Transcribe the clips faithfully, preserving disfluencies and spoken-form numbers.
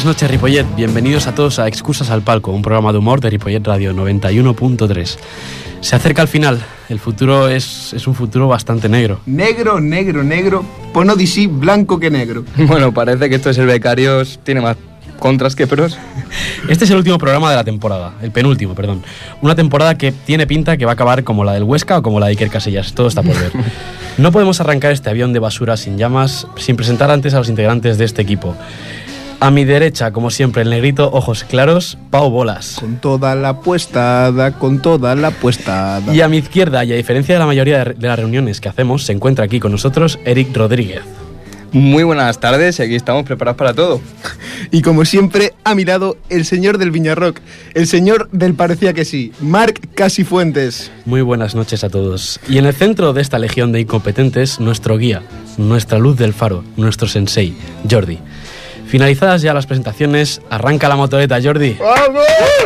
Buenas noches, Ripollet. Bienvenidos a todos a Excusas al Palco, un programa de humor de Ripollet Radio noventa y uno punto tres. Se acerca al final. El futuro es, es un futuro bastante negro. Negro, negro, negro. Pon D C blanco que negro. Bueno, parece que esto de ser becarios tiene más contras que pros. Este es el último programa de la temporada. El penúltimo, perdón. Una temporada que tiene pinta que va a acabar como la del Huesca o como la de Iker Casillas. Todo está por ver. No podemos arrancar este avión de basura sin llamas sin presentar antes a los integrantes de este equipo. A mi derecha, como siempre, el negrito, ojos claros, Pau Bolas. Con toda la puestada, con toda la puestada. Y a mi izquierda, y a diferencia de la mayoría de, de las reuniones que hacemos, se encuentra aquí con nosotros Eric Rodríguez. Muy buenas tardes, y aquí estamos preparados para todo. Y como siempre, a mi lado, el señor del Viñarrock, el señor del parecía que sí, Marc Casifuentes. Muy buenas noches a todos. Y en el centro de esta legión de incompetentes, nuestro guía, nuestra luz del faro, nuestro sensei, Jordi. Finalizadas ya las presentaciones, arranca la motoreta, Jordi. ¡Vamos!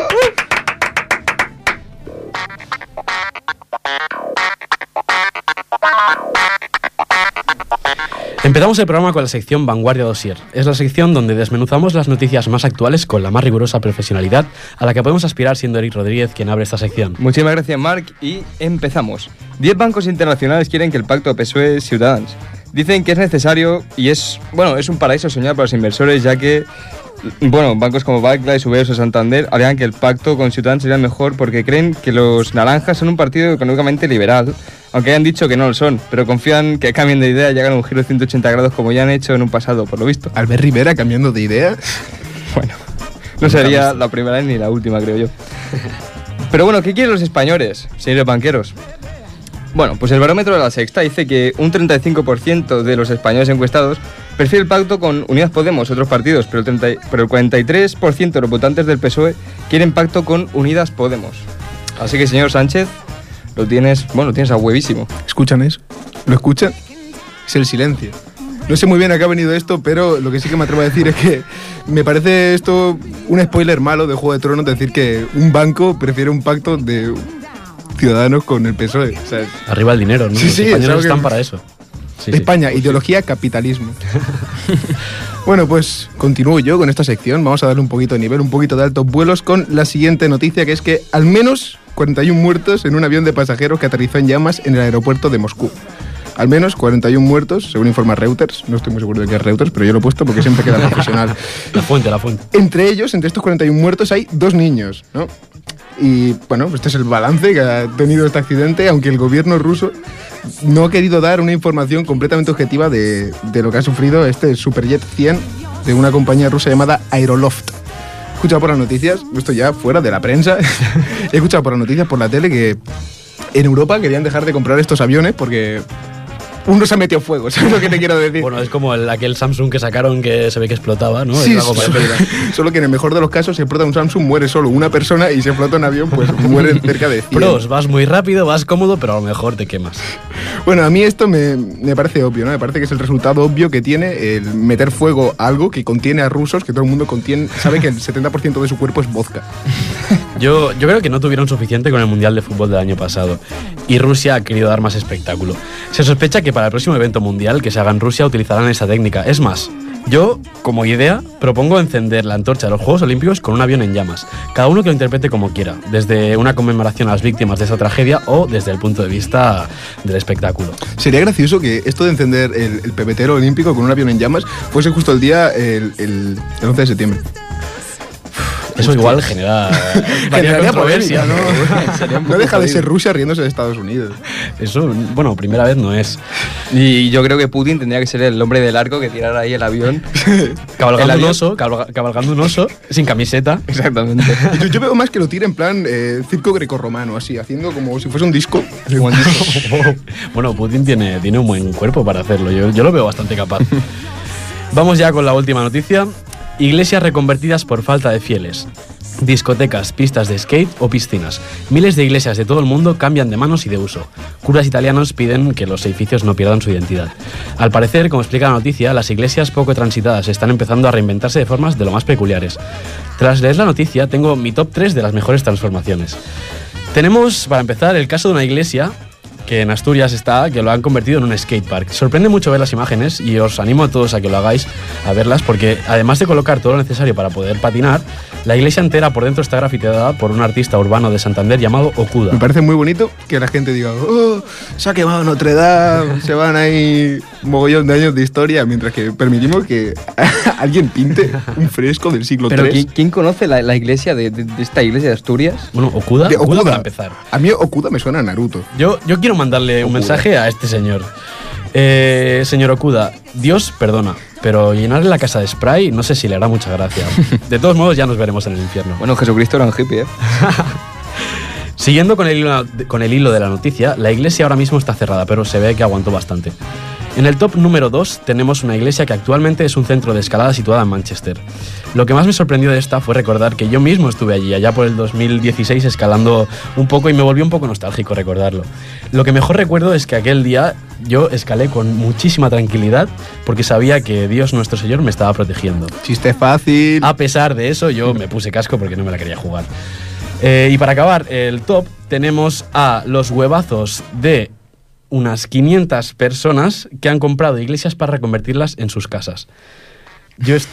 Empezamos el programa con la sección Vanguardia Dossier. Es la sección donde desmenuzamos las noticias más actuales con la más rigurosa profesionalidad a la que podemos aspirar, siendo Eric Rodríguez quien abre esta sección. Muchísimas gracias, Marc, y empezamos. Diez bancos internacionales quieren que el pacto P S O E-Ciudadanos. Dicen que es necesario y es, bueno, es un paraíso soñar para los inversores, ya que, bueno, bancos como Barclays, U B S o Santander alegan que el pacto con Ciudadanos sería mejor porque creen que los naranjas son un partido económicamente liberal, aunque hayan dicho que no lo son, pero confían que cambien de idea y hagan un giro de ciento ochenta grados como ya han hecho en un pasado, por lo visto. Albert Rivera cambiando de idea. Bueno, no sería la primera ni la última, creo yo. Pero bueno, ¿qué quieren los españoles, señores banqueros? Bueno, pues el barómetro de La Sexta dice que un treinta y cinco por ciento de los españoles encuestados prefiere el pacto con Unidas Podemos y otros partidos, pero el, treinta, pero el cuarenta y tres por ciento de los votantes del P S O E quieren pacto con Unidas Podemos. Así que, señor Sánchez, lo tienes, bueno, lo tienes a huevísimo. ¿Escuchan eso? ¿Lo escuchan? Es el silencio. No sé muy bien a qué ha venido esto, pero lo que sí que me atrevo a decir es que me parece esto un spoiler malo de Juego de Tronos, decir que un banco prefiere un pacto de Ciudadanos con el P S O E. O sea, arriba el dinero, ¿no? Sí, los sí, españoles están que... para eso. Sí, España, sí. ideología, capitalismo. Bueno, pues continúo yo con esta sección. Vamos a darle un poquito de nivel, un poquito de altos vuelos con la siguiente noticia, que es que al menos cuarenta y uno muertos en un avión de pasajeros que aterrizó en llamas en el aeropuerto de Moscú. Al menos cuarenta y uno muertos, según informa Reuters. No estoy muy seguro de que es Reuters, pero yo lo he puesto porque siempre queda profesional. La fuente, la fuente. Entre ellos, entre estos cuarenta y uno muertos, hay dos niños, ¿no? Y bueno, este es el balance que ha tenido este accidente, aunque el gobierno ruso no ha querido dar una información completamente objetiva de, de lo que ha sufrido este Superjet cien de una compañía rusa llamada Aeroloft. He escuchado por las noticias, esto ya fuera de la prensa, he escuchado por las noticias por la tele que en Europa querían dejar de comprar estos aviones porque uno se ha metido fuego, ¿sabes lo que te quiero decir? Bueno, es como el, aquel Samsung que sacaron que se ve que explotaba, ¿no? Sí, es algo solo, solo que en el mejor de los casos, si explota un Samsung, muere solo una persona, y si explota un avión, pues mueren cerca de cien. Pros, vas muy rápido, vas cómodo, pero a lo mejor te quemas. Bueno, a mí esto me, me parece obvio, ¿no? Me parece que es el resultado obvio que tiene el meter fuego a algo que contiene a rusos, que todo el mundo contiene, sabe que el setenta por ciento de su cuerpo es vodka. Yo, yo creo que no tuvieron suficiente con el Mundial de Fútbol del año pasado, y Rusia ha querido dar más espectáculo. Se sospecha que para el próximo evento mundial que se haga en Rusia utilizarán esa técnica. Es más, yo, como idea, propongo encender la antorcha de los Juegos Olímpicos con un avión en llamas. Cada uno que lo interprete como quiera, desde una conmemoración a las víctimas de esa tragedia o desde el punto de vista del espectáculo. Sería gracioso que esto de encender el, el pebetero olímpico con un avión en llamas fuese justo el día, el, el, el once de septiembre. Eso igual genera generaría controversia, ¿no? No deja de ser Rusia riéndose de Estados Unidos. Eso, bueno, primera vez no es. Y yo creo que Putin tendría que ser el hombre del arco que tirara ahí el avión. Cabalgando el un oso, cabalga, cabalgando un oso, sin camiseta. Exactamente. Yo, yo veo más que lo tire en plan eh, circo grecorromano, así, haciendo como si fuese un disco. Un disco. Bueno, Putin tiene, tiene un buen cuerpo para hacerlo, yo, yo lo veo bastante capaz. Vamos ya con la última noticia. Iglesias reconvertidas por falta de fieles. Discotecas, pistas de skate o piscinas. Miles de iglesias de todo el mundo cambian de manos y de uso. Curas italianos piden que los edificios no pierdan su identidad. Al parecer, como explica la noticia, las iglesias poco transitadas están empezando a reinventarse de formas de lo más peculiares. Tras leer la noticia, tengo mi top tres de las mejores transformaciones. Tenemos, para empezar, el caso de una iglesia que en Asturias está, que lo han convertido en un skatepark. Sorprende mucho ver las imágenes y os animo a todos a que lo hagáis, a verlas, porque además de colocar todo lo necesario para poder patinar, la iglesia entera por dentro está grafiteada por un artista urbano de Santander llamado Okuda. Me parece muy bonito que la gente diga, oh, se ha quemado Notre Dame, se van ahí un mogollón de años de historia, mientras que permitimos que alguien pinte un fresco del siglo Pero tres. ¿quién, quién conoce la, la iglesia de, de, de esta iglesia de Asturias? Bueno, Okuda, De Okuda, Okuda. para empezar. A mí Okuda me suena a Naruto. Yo, yo quiero mandarle un Okuda. mensaje a este señor. Eh, señor Okuda, Dios perdona, pero llenarle la casa de spray no sé si le hará mucha gracia. De todos modos, ya nos veremos en el infierno. Bueno, Jesucristo era un hippie, ¿eh? Siguiendo con el, hilo, con el hilo de la noticia, la iglesia ahora mismo está cerrada, pero se ve que aguantó bastante. En el top número dos tenemos una iglesia que actualmente es un centro de escalada situada en Manchester. Lo que más me sorprendió de esta fue recordar que yo mismo estuve allí, allá por el dos mil dieciséis, escalando un poco y me volvió un poco nostálgico recordarlo. Lo que mejor recuerdo es que aquel día yo escalé con muchísima tranquilidad porque sabía que Dios nuestro Señor me estaba protegiendo. Chiste fácil. A pesar de eso, yo me puse casco porque no me la quería jugar. Eh, y para acabar el top, tenemos a los huevazos de unas quinientas personas que han comprado iglesias para reconvertirlas en sus casas. Yo esto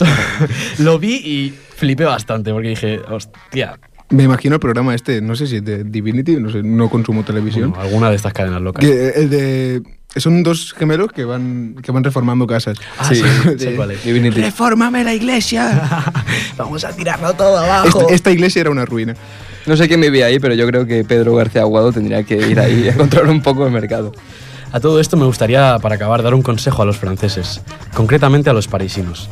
lo vi y flipé bastante porque dije, hostia. Me imagino el programa este, no sé si es de Divinity, no sé, no consumo televisión. Bueno, alguna de estas cadenas locas. Que el de son dos gemelos que van que van reformando casas. Ah, Sí, sí, de- sé cuál es. Divinity. ¡Refórmame la iglesia! Vamos a tirarlo todo abajo. Esta, esta iglesia era una ruina. No sé quién vivía ahí, pero yo creo que Pedro García Aguado tendría que ir ahí a controlar un poco el mercado. A todo esto me gustaría, para acabar, dar un consejo a los franceses, concretamente a los parisinos.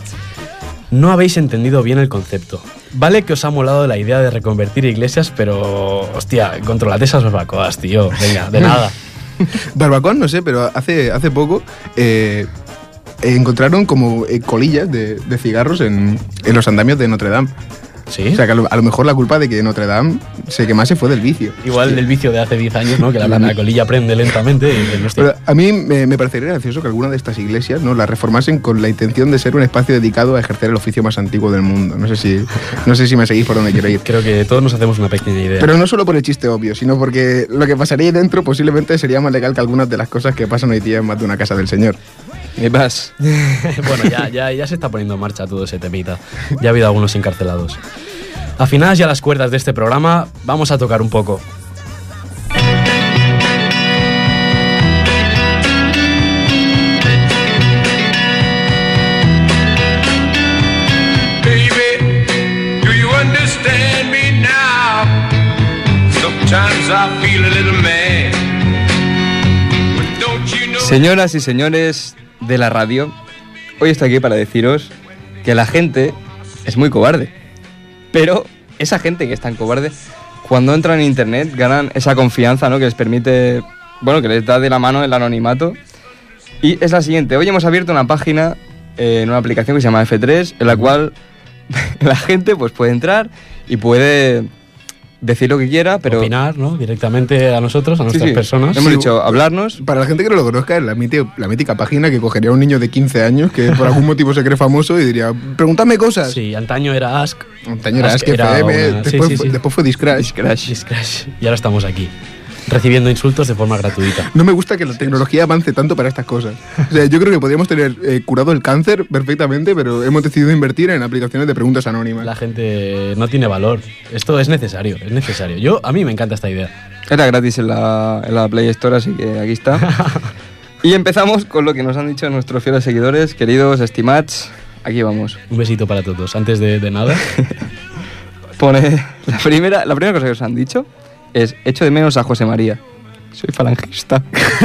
No habéis entendido bien el concepto. Vale que os ha molado la idea de reconvertir iglesias, pero, hostia, controlad esas barbacoas, tío. Venga, de nada. Barbacoa no sé, pero hace, hace poco eh, encontraron como eh, colillas de, de cigarros en, en los andamios de Notre Dame. ¿Sí? O sea, que a lo, a lo mejor la culpa de que Notre Dame se quemase fue del vicio. Igual el vicio de hace diez años, ¿no? Que la, la colilla prende lentamente y dices, hostia. Pero a mí me, me parecería gracioso que alguna de estas iglesias no la reformasen con la intención de ser un espacio dedicado a ejercer el oficio más antiguo del mundo. No sé si, no sé si me seguís por donde quiero ir. Creo que todos nos hacemos una pequeña idea. Pero no solo por el chiste obvio, sino porque lo que pasaría ahí dentro posiblemente sería más legal que algunas de las cosas que pasan hoy día en más de una casa del Señor. Y vas. Bueno, ya, ya, ya se está poniendo en marcha todo ese temita. Ya ha habido algunos encarcelados. Afinadas ya las cuerdas de este programa, vamos a tocar un poco. Baby, do you understand me now? Sometimes I feel a little mad. But don't you know? Señoras y señores de la radio, hoy estoy aquí para deciros que la gente es muy cobarde. Pero esa gente que es tan cobarde, cuando entran en internet ganan esa confianza, ¿no? Que les permite, bueno, que les da de la mano el anonimato. Y es la siguiente: hoy hemos abierto una página eh, en una aplicación que se llama F tres, en la cual la gente pues puede entrar y puede decir lo que quiera, pero... Opinar, ¿no? Directamente a nosotros, a Sí, nuestras sí. personas. Hemos dicho hablarnos. Para la gente que no lo conozca, es la, mítica, la mítica página que cogería a un niño de quince años que por algún motivo se cree famoso y diría, pregúntame cosas. Sí, antaño era Ask. Antaño era Ask Ask era F M, una- sí, después, sí, fue- sí. después fue Discrash. Crash. Discrash. Y ahora estamos aquí, recibiendo insultos de forma gratuita. No me gusta que la tecnología avance tanto para estas cosas. O sea, yo creo que podríamos tener eh, curado el cáncer perfectamente, pero hemos decidido invertir en aplicaciones de preguntas anónimas. La gente no tiene valor. Esto es necesario, es necesario. Yo, a mí me encanta esta idea. Era gratis en la, en la Play Store, así que aquí está. Y empezamos con lo que nos han dicho nuestros fieles seguidores, queridos estimados. Aquí vamos. Un besito para todos. Antes de, de nada, Pone la primera, la primera cosa que os han dicho es: echo de menos a José María. Soy falangista.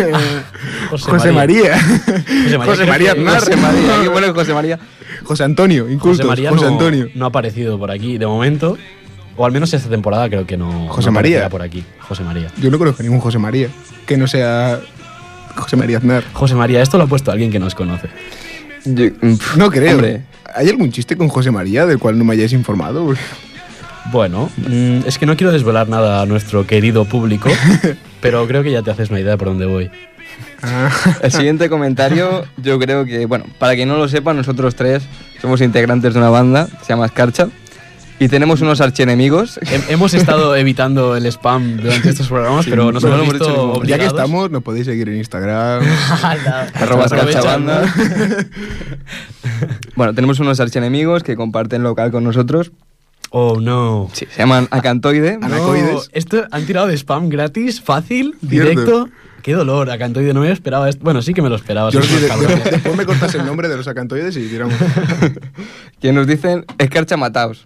José María. José María, José María creo que- Aznar. José María. Aquí pone José María. José Antonio, José incultos. José, María no, Antonio. no ha aparecido por aquí de momento. O al menos esta temporada creo que no. José no María. aparecerá por aquí. José María. Yo no conozco ningún José María que no sea José María Aznar. José María, esto lo ha puesto alguien que nos conoce. Yo- pf, No creo. Hombre, ¿Hay algún chiste con José María del cual no me hayáis informado? Bueno, mm, es que no quiero desvelar nada a nuestro querido público, pero creo que ya te haces una idea por dónde voy. Ah. el siguiente comentario, yo creo que, bueno, para quien no lo sepa, nosotros tres somos integrantes de una banda, se llama Escarcha. Y tenemos unos archienemigos. Hem- Hemos estado evitando el spam durante estos programas, pero nos bueno, hemos lo hemos visto hecho en un- Ya que obligados. estamos, nos podéis seguir en Instagram. Arroba Aprovechando. escarchabanda. Bueno, tenemos unos archienemigos que comparten local con nosotros. Oh, no. Sí, se llaman Acantoide. Ana- Anacoides. No, esto han tirado de spam gratis, fácil, Cierto. directo. Qué dolor, Acantoide, no me esperaba esto. Bueno, sí que me lo esperaba. Jordi, sois unos de- cabrones. de- después me cortas el nombre de los acantoides y tiramos. Que nos dicen escarcha mataos.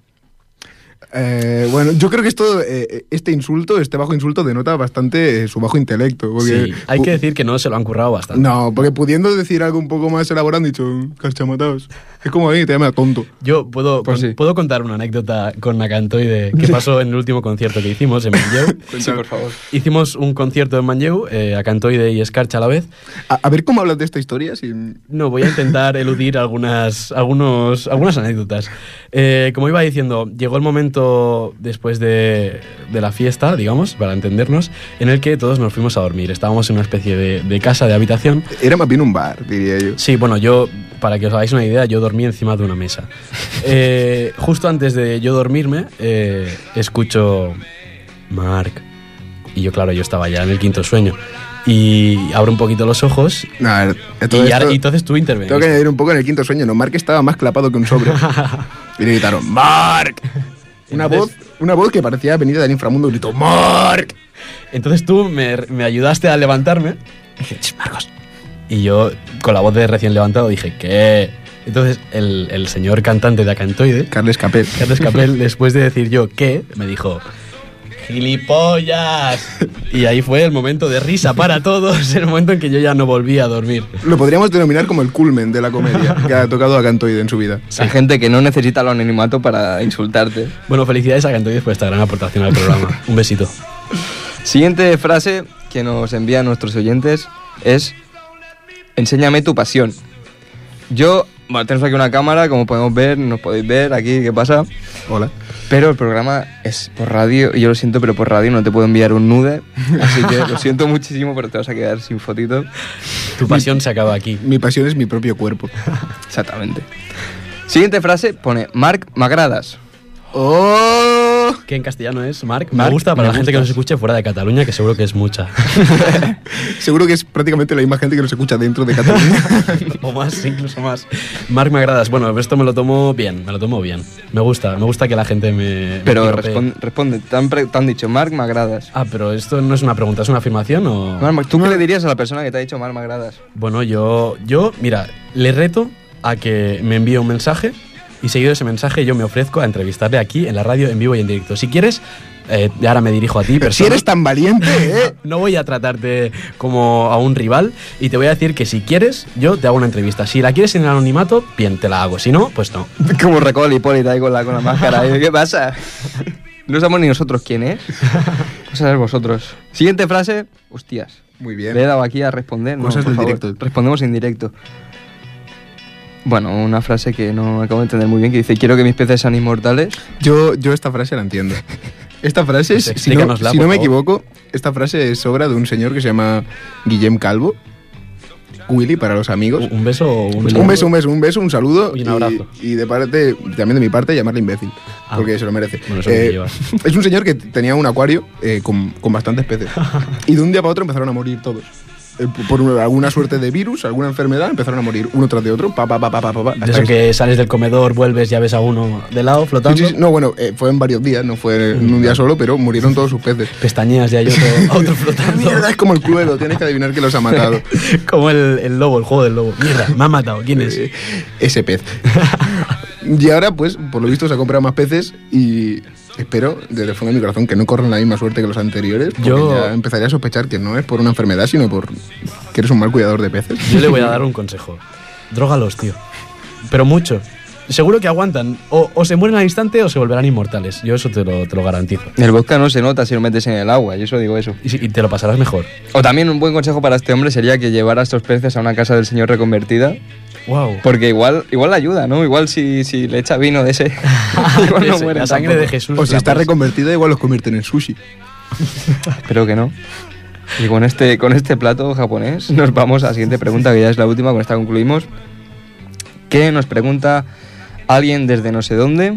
Eh, bueno, yo creo que esto, eh, este insulto, este bajo insulto, denota bastante eh, su bajo intelecto. Porque, Sí, hay que decir que no se lo han currado bastante. No, porque pudiendo decir algo un poco más elaborado, han dicho, carchamataos. Es como ahí, te llama tonto. Yo puedo, Pues con- sí. puedo contar una anécdota con Acantoide que pasó en el último concierto que hicimos en Manlleu. Sí, por favor. Hicimos un concierto en Manlleu, eh, Acantoide y Escarcha a la vez. A, a ver cómo hablas de esta historia sin... No, voy a intentar eludir algunas, algunos, algunas anécdotas. Eh, como iba diciendo, llegó el momento después de, de la fiesta, digamos, para entendernos, en el que todos nos fuimos a dormir. Estábamos en una especie de, de casa, de habitación. Era más bien un bar, diría yo. Sí, bueno, yo, para que os hagáis una idea, yo dormí encima de una mesa. Eh, justo antes de yo dormirme, eh, escucho Marc. Y yo, claro, yo estaba ya en el quinto sueño. Y abro un poquito los ojos. No, a ver, Y, todo ya- esto- y entonces tú tengo que interveniste. añadir un poco en el quinto sueño. No, Mark estaba más clapado que un sobre. Y le gritaron, ¡Mark! Una voz, Entonces- una voz que parecía venida del inframundo. Gritó, ¡Mark! Entonces tú me, me ayudaste a levantarme. Dije, "Ch, Marcos". Y yo, con la voz de recién levantado, dije, ¿qué? Entonces el, el señor cantante de Acantoide, Carles Capel. Carles Capel, después de decir yo, ¿qué? Me dijo, ¡gilipollas! Y ahí fue el momento de risa para todos, el momento en que yo ya no volví a dormir. Lo podríamos denominar como el culmen de la comedia que ha tocado a Cantoide en su vida. Hay gente que no necesita el anonimato para insultarte. Bueno, felicidades a Acantoide por esta gran aportación al programa. Un besito. Siguiente frase que nos envían nuestros oyentes es: enséñame tu pasión. Yo, bueno, tenemos aquí una cámara, como podemos ver, nos podéis ver aquí qué pasa. Hola. Pero el programa es por radio, y yo lo siento, pero por radio no te puedo enviar un nude. Así que lo siento muchísimo, pero te vas a quedar sin fotito. Tu pasión se acaba aquí. Mi pasión es mi propio cuerpo. Exactamente. Siguiente frase pone: Marc, m'agrades. ¡Oh! ¿Qué en castellano es, Marc? Me Marc, gusta para me la gente que nos gustas. escuche fuera de Cataluña, que seguro que es mucha. Seguro que es prácticamente la misma gente que nos escucha dentro de Cataluña. O más, incluso más. Marc, me agradas. Bueno, esto me lo tomo bien, me lo tomo bien. Me gusta, me gusta que la gente me... me Pero piropee. responde, responde te, han pre- te han dicho: Marc, m'agrades. Ah, pero esto no es una pregunta, es una afirmación o... Marc, ¿tú qué le dirías a la persona que te ha dicho Marc, m'agrades? Bueno, yo, yo, mira, le reto a que me envíe un mensaje y seguido de ese mensaje yo me ofrezco a entrevistarle aquí en la radio en vivo y en directo. Si quieres, eh, ahora me dirijo a ti, Si persona. eres tan valiente, ¿eh? No voy a tratarte como a un rival y te voy a decir que si quieres, yo te hago una entrevista. Si la quieres en el anonimato, bien, te la hago. Si no, pues no. Como Recol Hipólita ahí con la, con la máscara. ¿Qué pasa? No sabemos ni nosotros quién es. No sabéis vosotros. Siguiente frase. Hostias. Muy bien. Le he dado aquí a responder. No, Cosas por del favor, directo. Respondemos en directo. Bueno, una frase que no acabo de entender muy bien, que dice: quiero que mis peces sean inmortales. Yo, yo esta frase la entiendo. Esta frase, Pues si no, explícanosla, si por no me favor. equivoco, esta frase es obra de un señor que se llama Guillem Calvo. Willy para los amigos. Un beso o un... Un beso, un beso, un beso, un saludo. Y un abrazo. Y de parte, también de mi parte, llamarle imbécil. Ah, porque se lo merece. bueno, eso me Eh, llevas. es un señor que tenía un acuario eh, con, con bastantes peces. Y de un día para otro empezaron a morir todos. Eh, por una- alguna suerte de virus, alguna enfermedad, empezaron a morir uno tras de otro. Pa, pa, pa, pa, pa, pa, pa, De hasta eso que sales del comedor, vuelves, ya ves a uno de lado flotando. Sí, sí, sí. No, bueno, eh, fue en varios días, no fue en un día solo, pero murieron todos sus peces. Pestañeas y hay otro, otro flotando. Mierda, es como el Cluedo, tienes que adivinar que los ha matado. Como el, el lobo, el juego del lobo. Mierda, me ha matado. ¿Quién es? Eh, Ese pez. Y ahora, pues, por lo visto se ha comprado más peces y espero, desde el fondo de mi corazón, que no corran la misma suerte que los anteriores, porque Yo- ya empezaría a sospechar que no es por una enfermedad, sino por que eres un mal cuidador de peces. Yo le voy a dar un consejo. Drógalos, tío. Pero mucho. Seguro que aguantan. O, o se mueren al instante o se volverán inmortales. Yo eso te lo, te lo garantizo. El vodka no se nota si lo metes en el agua, yo eso digo eso. Y, si- y te lo pasarás mejor. O también un buen consejo para este hombre sería que llevara a estos peces a una casa del señor reconvertida, Wow. porque igual igual le ayuda, ¿no? Igual si, si le echa vino de ese, igual no muere la sangre de Jesús. O si la está pos- reconvertida, igual los convierten en sushi. Espero que no. Y con este, con este plato japonés nos vamos a la siguiente pregunta, que ya es la última, con esta concluimos. Que nos pregunta alguien desde no sé dónde,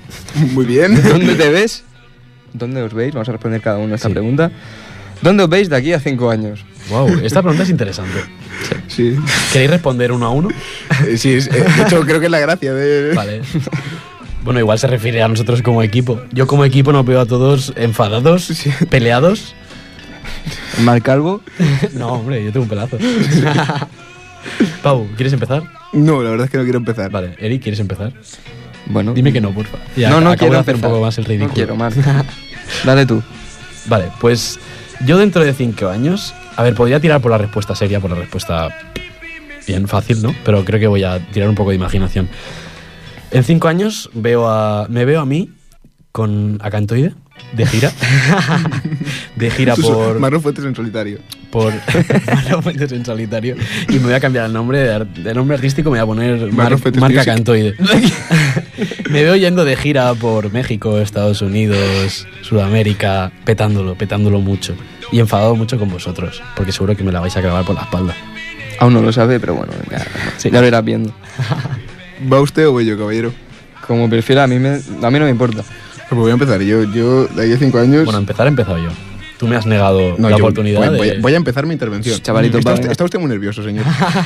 Muy bien. ¿Dónde te ves? ¿Dónde os veis? Vamos a responder cada uno a esta Sí. pregunta. ¿Dónde os veis de aquí a cinco años? Wow, esta pregunta es interesante. Sí. ¿Queréis responder uno a uno? Eh, Sí, es- eh, de hecho creo que es la gracia de... Vale. Bueno, igual se refiere a nosotros como equipo. Yo como equipo nos veo a todos enfadados, peleados. ¿Mal calvo? No, hombre, yo tengo un pelazo. Pau, ¿quieres empezar? No, la verdad es que no quiero empezar. Vale, Eric, ¿quieres empezar? Bueno. Dime que no, porfa. Ya, no, no acabo quiero de hacer empezar. un poco más el ridículo. No quiero más. Dale tú. Vale, pues yo dentro de cinco años... A ver, podría tirar por la respuesta seria, por la respuesta bien fácil, ¿no? Pero creo que voy a tirar un poco de imaginación. En cinco años veo a, me veo a mí con Acantoide de gira. De gira Sus- por... Marlon Fuentes en solitario. por Marlon Fuentes en solitario. Y me voy a cambiar el nombre de, ar- de nombre artístico, me voy a poner Mar- Marlon Fuentes Marca Music. Cantoide. Me veo yendo de gira por México, Estados Unidos, Sudamérica, petándolo, petándolo mucho. Y enfadado mucho con vosotros, porque seguro que me la vais a clavar por la espalda. Aún no lo sabe, pero bueno, ya, Sí. ya lo irás viendo. ¿Va usted o voy yo, caballero? Como prefiera, a mí, me, a mí no me importa. Pues voy a empezar. Yo, yo de ahí a cinco años... Bueno, empezar he empezado yo. Tú me has negado No, la yo oportunidad voy, de... voy a, voy a empezar mi intervención. Chavalito, está, va, usted, venga. está usted muy nervioso, señor.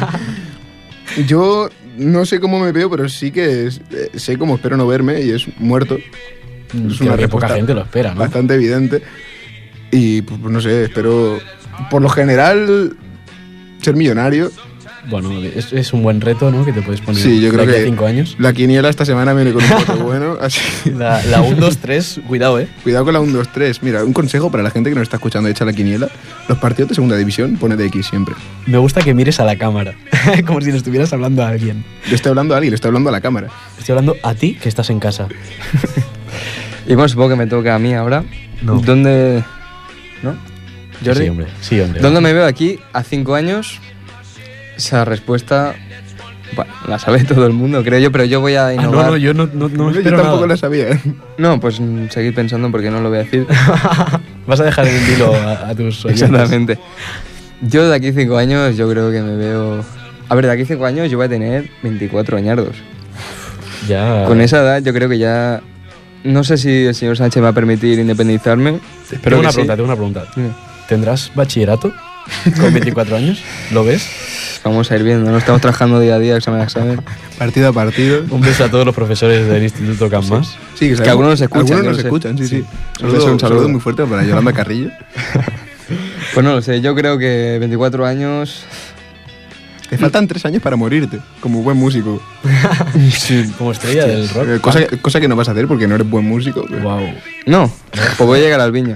Yo no sé cómo me veo, pero sí que es- eh, sé cómo espero no verme y es muerto. Mm, Es creo una que poca respuesta gente lo espera, ¿no? Bastante evidente. Y pues, pues, no sé, espero por lo general ser millonario. Bueno, es, es un buen reto, ¿no? Que te puedes poner Sí, yo de creo aquí a que cinco años. la quiniela esta semana viene con un bote bueno, así La, la uno, dos, tres, cuidado, ¿eh? cuidado con la uno, dos, tres. Mira, un consejo para la gente que nos está escuchando hecha la quiniela. Los partidos de segunda división pone de X siempre. Me gusta que mires a la cámara, como si le estuvieras hablando a alguien. Le estoy hablando a alguien, le estoy hablando a la cámara. Estoy hablando a ti, que estás en casa. Y bueno, supongo que me toca a mí ahora. No. ¿Dónde...? ¿No? ¿Jordi? Sí, hombre. Sí, hombre. ¿Dónde me veo aquí a cinco años? Esa respuesta... Bueno, la sabe todo el mundo, creo yo, pero yo voy a Ah, innovar. no, no, yo no, no, no yo espero tampoco nada. la sabía. ¿eh? No, pues mm, seguid pensando porque no lo voy a decir. Vas a dejar en vilo a, a tus oyentes. Exactamente. Yo de aquí a cinco años, yo creo que me veo... A ver, de aquí a cinco años yo voy a tener veinticuatro añardos. Ya. Con esa edad yo creo que ya... No sé si el señor Sánchez me va a permitir independizarme. Tengo Espero una que sí. pregunta, tengo una pregunta. Dime. ¿Tendrás bachillerato con veinticuatro años? ¿Lo ves? Vamos a ir viendo, ¿no? Estamos trabajando día a día, examen a examen. Partido a partido. Un beso a todos los profesores del Instituto Campmas. Sí, que algunos nos escuchan, Algunos yo nos lo sé. escuchan, sí, sí. Sí. Un Un saludo, beso, un un saludo saludo. muy fuerte para Yolanda Carrillo. Pues no lo sé, yo creo que veinticuatro años... Te faltan tres años para morirte, como buen músico. Como estrella del rock. Eh, cosa, cosa que no vas a hacer porque no eres buen músico. pero- Wow. No, pues voy a llegar al Viño.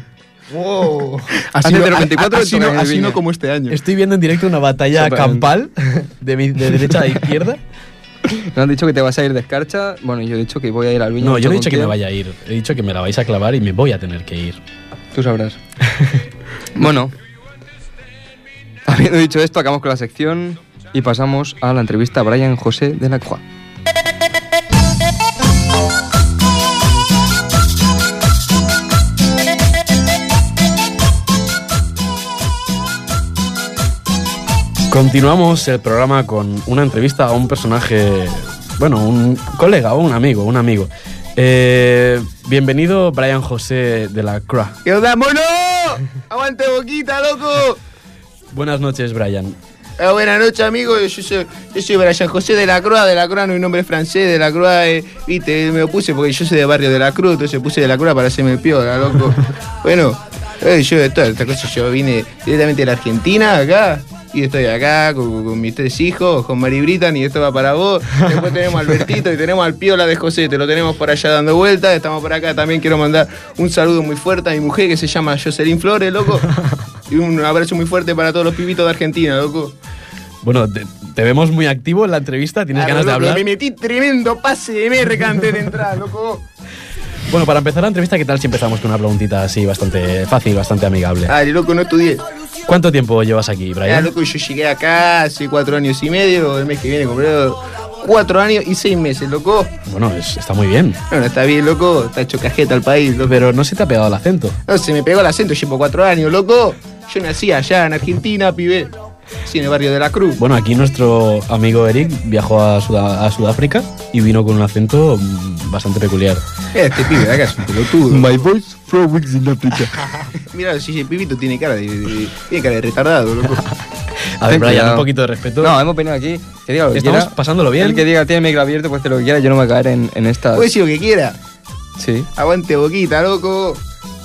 Así, Antes no, de los a- veinticuatro así, no, toca en el así no Viña. como este año. Estoy viendo en directo una batalla Super- campal de, mi- de derecha a izquierda. ¿No has dicho que te vas a ir de escarcha? Bueno, yo he dicho que voy a ir al Viño. No, yo no he dicho que me contigo. vaya a ir. He dicho que me la vais a clavar y me voy a tener que ir. Tú sabrás. Bueno, habiendo dicho esto, acabamos con la sección y pasamos a la entrevista a Brian José de la Croix. Continuamos el programa con una entrevista a un personaje, bueno, un colega o un amigo, un amigo. Eh, bienvenido, Brian José de la Croix. ¡Que os da mono! ¡Aguante boquita, loco! Buenas noches, Brian. Eh, buenas noches, amigos. Yo soy, yo soy Brian José de la Croix. De la Croix no es un nombre francés. De la Croix, eh, viste, me lo puse porque yo soy de barrio de la Cruz. Entonces puse de la Croix para hacerme piola, loco. Bueno, eh, yo de todas estas cosas, yo vine directamente de la Argentina, acá. Y estoy acá con, con mis tres hijos, con Mari Britan, y esto va para vos. Después tenemos a Albertito y tenemos al Piola de José, te lo tenemos por allá dando vueltas. Estamos por acá, también quiero mandar un saludo muy fuerte a mi mujer que se llama Jocelyn Flores, loco. Y un abrazo muy fuerte para todos los pibitos de Argentina, loco. Bueno, te, te vemos muy activo en la entrevista, tienes Ah, ganas de loco, hablar. Me metí tremendo pase de merca antes de entrar, loco. Bueno, para empezar la entrevista, ¿qué tal si empezamos con una preguntita así bastante fácil, bastante amigable? Dale, loco, no estudié. ¿Cuánto tiempo llevas aquí, Ah, Brian? loco, yo llegué acá hace cuatro años y medio. El mes que viene compré cuatro años y seis meses, loco. Bueno, es- está muy bien, Bueno, está bien, loco. Está hecho cajeta al país, loco. pero no se te ha pegado el acento. No, se me pegó el acento, llevo cuatro años, loco. Yo nací allá en Argentina, pibe. Sí, en el barrio de la Cruz. Bueno, aquí nuestro amigo Eric viajó a, Suda- a Sudáfrica y vino con un acento mm, bastante peculiar. Este pibe de acá es un pelotudo. My voice from weeks in Africa. Mira, si el pibito tiene cara de, de- tiene cara de retardado, loco. A ver, Ten Brian, cuidado. un poquito de respeto. No, hemos venido aquí. Que diga lo que Estamos quiera. pasándolo bien. El que diga tiene el micro abierto, pues hacer lo que quiera. Yo no me voy a caer en, en estas. Puede decir lo que quiera. Sí, Aguante boquita, loco.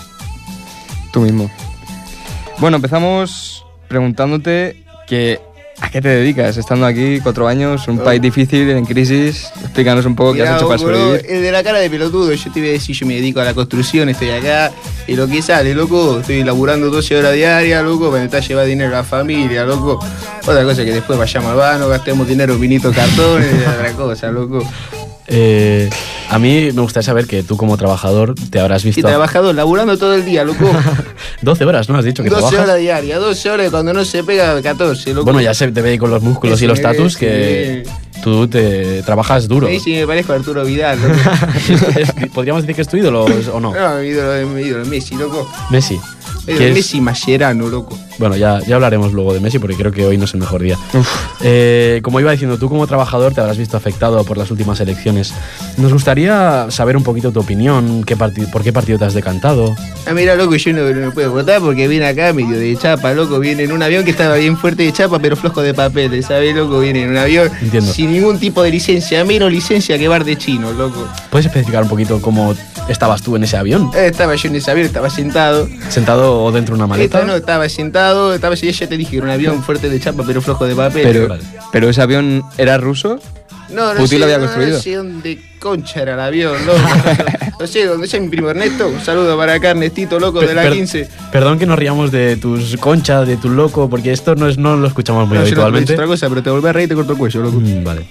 tú mismo. Bueno, empezamos preguntándote que ¿a qué te dedicas? Estando aquí cuatro años, un Oh. país difícil, en crisis. Explícanos un poco qué Mirá, has hecho para loco, sobrevivir. el de la cara de pelotudo, yo te voy a decir, yo me dedico a la construcción, estoy acá, y lo que sale, loco, estoy laburando doce horas diarias, loco, para intentar llevar dinero a la familia, loco. Otra cosa que después vayamos al vano, gastemos dinero en vinitos, cartones, y otra cosa, loco. Eh, a mí me gustaría saber que tú como trabajador te habrás Y visto... trabajador, laburando todo el día, loco. doce horas, ¿no? Has dicho que doce trabajas. horas diarias, doce horas y cuando no se pega, catorce, loco. Bueno, ya se te ve con los músculos Sí, y los sí, tatus sí. que tú te trabajas duro. Me dice que me parezco a Arturo Vidal, loco. Es- ¿Podríamos decir que es tu ídolo o no? No, mi ídolo, mi ídolo, Messi, loco. Messi. Mi que ídolo, es- Messi Mascherano, loco. Bueno, ya, ya hablaremos luego de Messi porque creo que hoy no es el mejor día. Eh, como iba diciendo, tú como trabajador te habrás visto afectado por las últimas elecciones. Nos gustaría saber un poquito tu opinión, qué parti- por qué partido te has decantado. Ah, mira, loco, yo no, no puedo votar porque viene acá medio de chapa, loco. Viene en un avión que estaba bien fuerte de chapa, pero flojo de papeles, ¿sabes, loco? Viene en un avión Entiendo. sin ningún tipo de licencia, menos licencia que bar de chino, loco. ¿Puedes especificar un poquito cómo estabas tú en ese avión? Eh, estaba yo en ese avión, estaba sentado. ¿Sentado o dentro de una maleta? Esta no, estaba sentado, estaba, ya te dije, era un avión fuerte de chapa, pero flojo de papeles. Pero, Vale. pero ese avión era ruso. no, no Putin sé, lo había no, construido. No sé dónde concha era el avión, loco. No sé, dónde está mi primo Ernesto. Un saludo para acá, Ernestito, loco, de la Per- quince. Perdón que nos riamos de tus conchas, de tu loco, porque esto no, es, no lo escuchamos muy No, yo no te he habitualmente. dicho otra cosa, pero te volví a reír y te corto el cuello, loco. Mm, vale.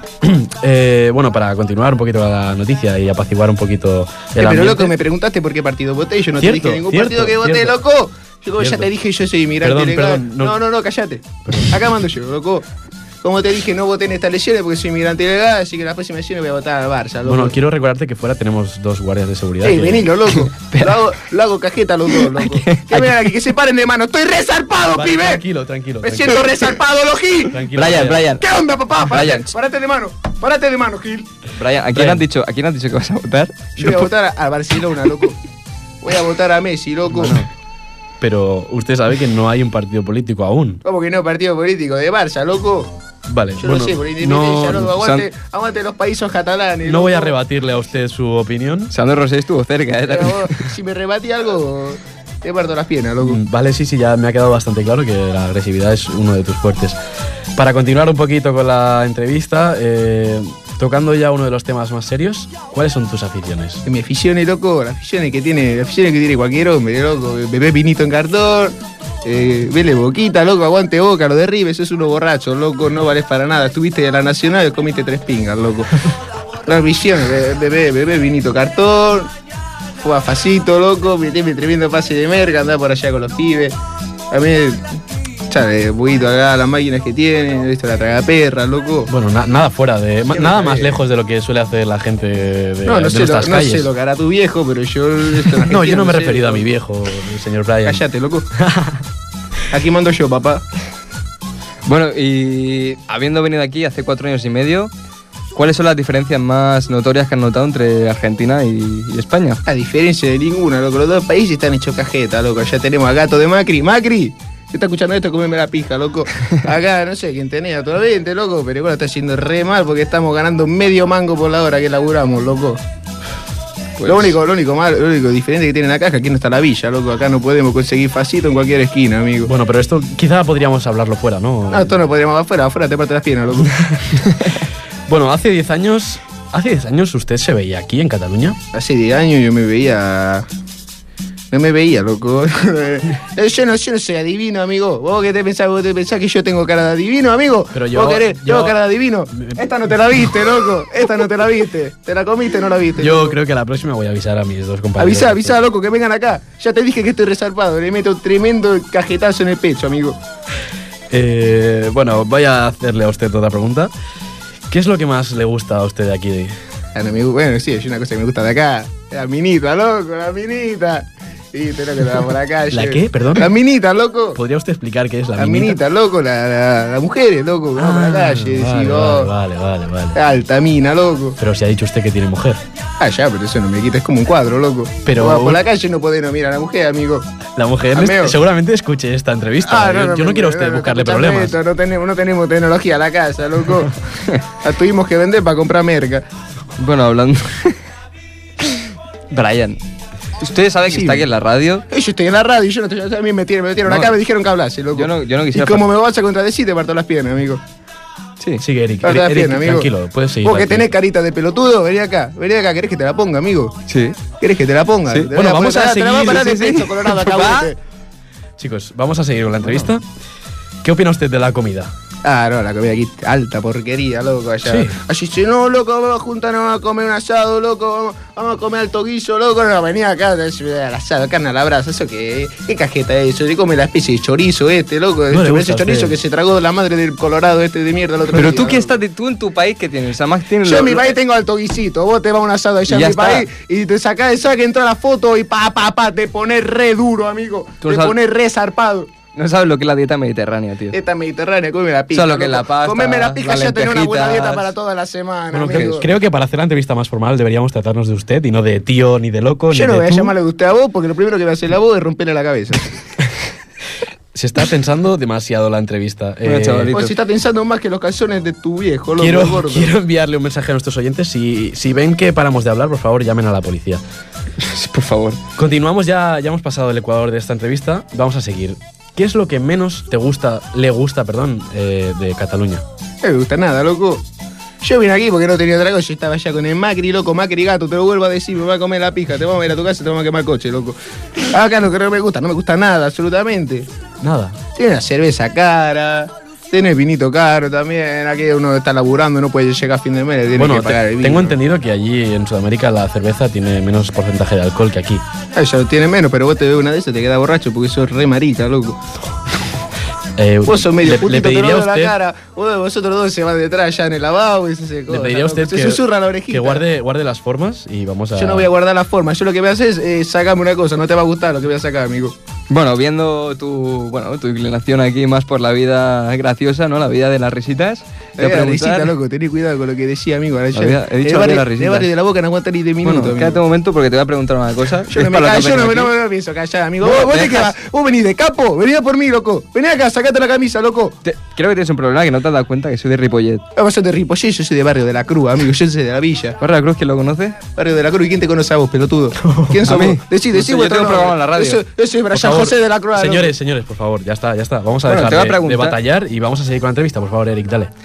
Eh, bueno, para continuar un poquito la noticia y apaciguar un poquito el Eh, pero ambiente. loco, me preguntaste por qué partido voté y yo no Cierto, te dije ningún cierto, partido que voté, cierto. loco. Yo como ya Cierto. te dije, yo soy inmigrante Perdón, legal. perdón, no. no, no, no, callate. Acá mando yo, loco. Como te dije, no voté en estas elecciones porque soy inmigrante legal, así que en las próximas elecciones voy a votar al Barça, loco. Bueno, quiero recordarte que fuera tenemos dos guardias de seguridad. Ey, que- venilo, loco. Lo hago, lo hago cajeta a los dos, loco. Que vengan aquí, que se paren de mano. ¡Estoy resarpado, Vale, pibe! tranquilo, tranquilo. ¡Me tranquilo. siento resarpado, lojí! Tranquilo, Brian, Brian. ¿Qué onda, papá? Párate, Brian. párate de mano. Párate de mano, Gil. Brian, ¿a quién Brian. has dicho, a quién has dicho que vas a votar? Yo voy a votar a, a Barcelona, loco. Voy a votar a Messi, loco. Pero usted sabe que no hay un partido político aún. ¿Cómo que no? Partido político de Barça, loco. Vale, Yo bueno, lo sé, por independencia, no, loco. Aguante, San- aguante los países catalanes. no voy a loco. rebatirle a usted su opinión. Sandro Rosé estuvo cerca, ¿eh? Pero vos, si me rebatí algo, te parto las piernas, loco. Mm, Vale, sí, sí, ya me ha quedado bastante claro que la agresividad es uno de tus fuertes. Para continuar un poquito con la entrevista, eh, tocando ya uno de los temas más serios, ¿cuáles son tus aficiones? Mi aficiones, loco, las aficiones que tiene, las aficiones que tiene cualquier hombre, loco. Bebé vinito en cartón, eh, vele boquita, loco, aguante boca, lo derribe, sos uno borracho, loco, no vales para nada. Estuviste de la Nacional y comiste tres pingas, loco. Las aficiones, be- bebé, bebé vinito cartón, juega facito, loco, meteme tremendo pase de merca, andá por allá con los pibes. A mí, chale, un poquito acá las máquinas que tienen, esto la tragaperra, loco. Bueno, na- nada fuera de. ma- Sí, nada está más bien. lejos de lo que suele hacer la gente de, No, no de sé, lo, nuestras no calles. sé lo que hará tu viejo, pero yo... esto en No, yo Argentina no me he sé, referido a loco. mi viejo, señor Brian. Cállate, loco. Aquí mando yo, papá. Bueno, y habiendo venido aquí hace cuatro años y medio, ¿cuáles son las diferencias más notorias que has notado entre Argentina y, y España? A diferencia de ninguna, loco. Los dos países están hechos cajeta, loco. Ya tenemos al gato de Macri. ¡Macri! ¿Qué está escuchando esto? Comeme la pija, loco. Acá, no sé quién tenía, actualmente, loco. Pero igual está haciendo re mal porque estamos ganando medio mango por la hora que laburamos, loco. Pues- Lo único, lo único malo, lo único diferente que tienen acá es que aquí no está la villa, loco. Acá no podemos conseguir facito en cualquier esquina, amigo. Bueno, pero esto quizá podríamos hablarlo fuera, ¿no? No, esto no podríamos afuera, afuera te parte las piernas, loco. Bueno, hace diez años. ¿Hace diez años usted se veía aquí en Cataluña? Hace diez años yo me veía. No me veía, loco. yo, no, yo no soy adivino, amigo. ¿Vos qué te pensás? ¿Vos te pensás que yo tengo cara de adivino, amigo? Pero yo- ¿Vos querés? yo- ¿Tengo cara de adivino? Esta no te la viste, loco. Esta no te la viste. ¿Te la comiste o no la viste? Yo loco? creo que a la próxima voy a avisar a mis dos compañeros. Avisa, avisa, loco, que vengan acá. Ya te dije que estoy resarpado. Le meto un tremendo cajetazo en el pecho, amigo. Eh, bueno, voy a hacerle a usted otra pregunta. ¿Qué es lo que más le gusta a usted de aquí? Ah, no, me gu- bueno, sí, es una cosa que me gusta de acá. La minita, loco, la minita. Sí, te lo que estaba por la calle. ¿La qué? Perdón. La minita, loco. ¿Podría usted explicar qué es la, La minita? minita, loco, la, la, la mujer, loco, que va por la calle. vale, decís, vale, oh, vale, vale, vale. alta mina, loco. Pero si ha dicho usted que tiene mujer. Ah, ya, pero eso no me quita, es como un cuadro, loco. Pero- Va por la calle no podés no mirar a la mujer, amigo. La mujer Ameo. seguramente escuche esta entrevista. Ah, yo, yo no quiero a usted buscarle escuchame problemas. esto, no, tenemos, no tenemos tecnología a la casa, loco. La tuvimos que vender para comprar merca. Bueno, hablando... Brian, usted sabe que Sí. está aquí en la radio. Eh, Yo estoy en la radio y yo no estoy, a mí me metieron, me metieron No. acá, me dijeron que hablase, loco. Yo no, yo no Y quisiera... como me vas a contradecir, te parto las piernas, amigo. Sí. Sigue, Eric. Parto Eric, las Eric, piernas, amigo. tranquilo, puedes seguir. Vos que tranquilo. tenés carita de pelotudo, vení acá, vení acá, ¿querés que te la ponga, amigo? Sí. ¿Querés que te la ponga? Sí. Te la Bueno, voy vamos a poner- te la voy seguir, parar sí, de sí, sí. pecho, colorado, acá, Va. vete. Chicos, vamos a seguir con la entrevista. ¿Qué opina usted de la comida? Ah, no, la comida aquí, alta porquería, loco, allá. Sí. Allí dice, no, loco, vamos a juntarnos a comer un asado, loco, vamos, vamos a comer alto guiso, loco. No, venía acá, al asado, carne a la brasa, ¿eso qué? ¿Qué cajeta es eso? Le come la especie de chorizo este, loco, No le ese gusta a chorizo usted. que se tragó la madre del Colorado este de mierda el otro Pero día. tú que loco. estás de, tú en tu país que tienes, además tienes Yo lo- en mi lo- país tengo alto guisito, vos te vas a un asado allá Y ya en mi está. país y te sacás de esa que entra la foto y pa, pa, pa, te pones re duro, amigo. Tú Te sabes- pones re zarpado. No sabes lo que es la dieta mediterránea, tío. Esta mediterránea, come la pizza. ¿Sabes lo que es loco. la pasta, Comeme la pizza, las ya tenés una buena lentejitas? dieta para toda la semana, Bueno, amigo. cre- creo que para hacer la entrevista más formal deberíamos tratarnos de usted y no de tío, ni de loco, Yo ni no de voy a tú. llamarle de usted a vos porque lo primero que voy a hacer la voz es romperle la cabeza. Se está pensando demasiado la entrevista. Bueno, chavalito. Vos si estás pensando más que los calzones de tu viejo, loco, quiero, gordo. quiero enviarle un mensaje a nuestros oyentes. Si, si ven que paramos de hablar, por favor, llamen a la policía. Por favor. Continuamos, ya, ya hemos pasado el Ecuador de esta entrevista. Vamos a seguir. ¿Qué es lo que menos te gusta, le gusta, perdón, eh, de Cataluña? No me gusta nada, loco. Yo vine aquí porque no tenía otra cosa. Yo estaba allá con el Macri, loco, Macri gato, te lo vuelvo a decir, me va a comer la pija, te vamos a ir a tu casa y te vamos a quemar el coche, loco. Acá lo que no me gusta, no me gusta nada, absolutamente. Nada. Tiene una cerveza cara, tiene vinito caro también. Aquí uno está laburando, no puede llegar a fin de mes, tiene Bueno, que pagar te- el vino. tengo entendido que allí en Sudamérica la cerveza tiene menos porcentaje de alcohol que aquí. Ah, ya lo tiene menos, pero vos te ves una de esas y te quedas borracho porque sos re marica, loco. Eh, Vos sos medio le, putito, le te lo pediría a veo en la usted, cara. Vos- vosotros dos se van detrás ya en el lavabo y se se le cosa, pediría a loco. usted Se que, susurra la orejita. que guarde, guarde las formas y vamos a... Yo no voy a guardar la forma, yo lo que voy a hacer es eh, sacarme una cosa, no te va a gustar lo que voy a sacar, amigo. Bueno, viendo tu, bueno, tu inclinación aquí más por la vida graciosa, ¿no? La vida de las risitas. Te Eh, voy a la preguntar- risita, loco, tené cuidado con lo que decía, amigo. Ahora La vida- he dicho el la vida de barrio, las el risitas. barrio de la boca no aguanta ni de minuto, Bueno, amigo. quédate un momento porque te voy a preguntar una cosa. Yo Es no me, para lo ca- que yo no, has me- venido no aquí. me pienso callar, amigo. No, vos, vos, dejas- te qué vas? Vos venís de capo, venís a por mí, loco. Vení acá, sacate la camisa, loco. Te- creo que tienes un problema que no te has dado cuenta que soy de Ripollet. Vos sos de Ripollet, yo soy de barrio de la Cruz, amigo. Yo soy de la villa. ¿Barra la Cruz quién lo conoce? Barrio de la Cruz. ¿Y quién te conoce a vos, pelotudo? ¿Quién A sos mí. vos? Decí, No decí sé, yo vuestro tengo un nombre. programa en la radio. Eso, eso es Por Brian favor, José de la Cruz. Señores, señores, por favor, ya está, ya está. Vamos a Bueno, dejar te voy a de- de, preguntar- batallar y vamos a seguir con la entrevista. Por favor, Eric, dale.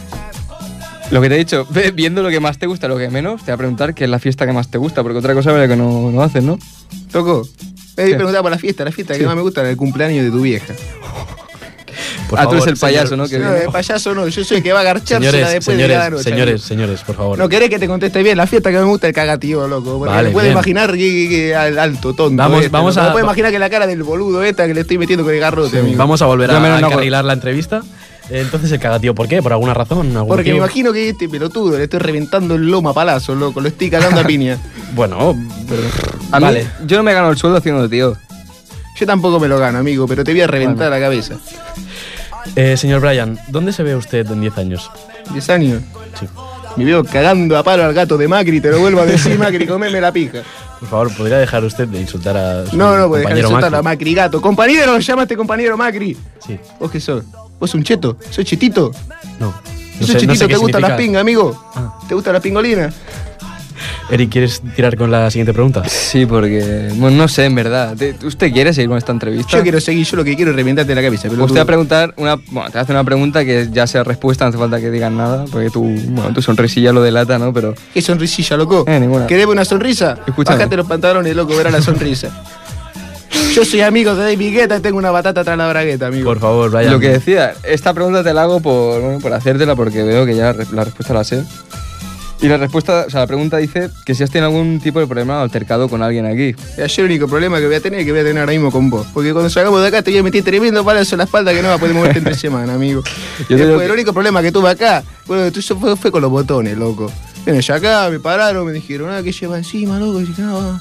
Lo que te he dicho, ve- viendo lo que más te gusta, lo que menos, te voy a preguntar qué es la fiesta que más te gusta, porque otra cosa es que no, no haces, ¿no? Loco, me ¿Qué? preguntaba por la fiesta. La fiesta Sí. que más me gusta es el cumpleaños de tu vieja. Por Ah, tú eres favor, el payaso, señor- ¿no? Que No, viene. de payaso no, yo soy el que va a garchársela Señores, después de cada señores, noche. señores, amigo. señores, por favor. No querés que te conteste bien. La fiesta que me gusta es el cagatío, loco. Porque Vale, me puedes bien. imaginar que, que- que al alto, tonto. Vamos- este, vamos loco. a- Me puedes imaginar que la cara del boludo esta que le estoy metiendo con el garrote, amigo. Vamos a volver Yo a, menos a no- encarrilar la entrevista. Entonces, el cagatío, ¿por qué? ¿Por alguna razón? ¿Algún Porque me motivo? imagino que este pelotudo le estoy reventando el lomo a palazo, loco. Lo estoy cagando a piña. Bueno, A mí, vale. yo no me gano el sueldo haciendo de tío. Yo tampoco me lo gano, amigo, pero te voy a reventar la cabeza. Eh, señor Brian, ¿dónde se ve usted en diez años? ¿Diez años? Sí. Me veo cagando a palo al gato de Macri, te lo vuelvo a decir, Macri, comeme la pija. Por favor, ¿podría dejar usted de insultar a su No, no, puedes dejar de compañero soltar a Macri? Macri, gato. Compañero, llamaste compañero Macri. Sí, ¿Vos qué sos? ¿Vos un cheto? ¿Sos chetito? no. No ¿Sos sé- no chetito? sé ¿Te qué gustan las significa. pingas, amigo? Ah. ¿Te gustan las pingolinas? Eric, ¿quieres tirar con la siguiente pregunta? Sí, porque, bueno, no sé, en verdad. Te- ¿Usted quiere seguir con esta entrevista? Yo quiero seguir, yo lo que quiero es reventarte la cabeza. Pero Pues te voy a preguntar una, bueno, te voy a hacer una pregunta que ya sea respuesta, no hace falta que digan nada, porque tu, bueno, tu sonrisilla lo delata, ¿no? Pero ¿Qué sonrisilla, loco? Eh, ninguna. ¿Querés ver una sonrisa? Escúchame. Bájate los pantalones, loco, verás la sonrisa. Yo soy amigo de David Guetta y tengo una batata tras la bragueta, amigo. Por favor, Brian. lo que decía, esta pregunta te la hago por, bueno, por hacértela porque veo que ya la, la respuesta la sé. Y la respuesta, o sea, la pregunta dice que si has tenido algún tipo de problema o altercado con alguien aquí. Mira, yo el único problema que voy a tener es que voy a tener ahora mismo con vos. Porque cuando salgamos de acá te voy a meter tremendo palazo en la espalda que no vas a poder moverte entre semana, amigo. Yo te digo Después, que- el único problema que tuve acá, bueno, tú- eso fue, fue con los botones, loco. Vine ya acá, me pararon, me dijeron, ah, ¿qué lleva encima, loco? Y dije, no,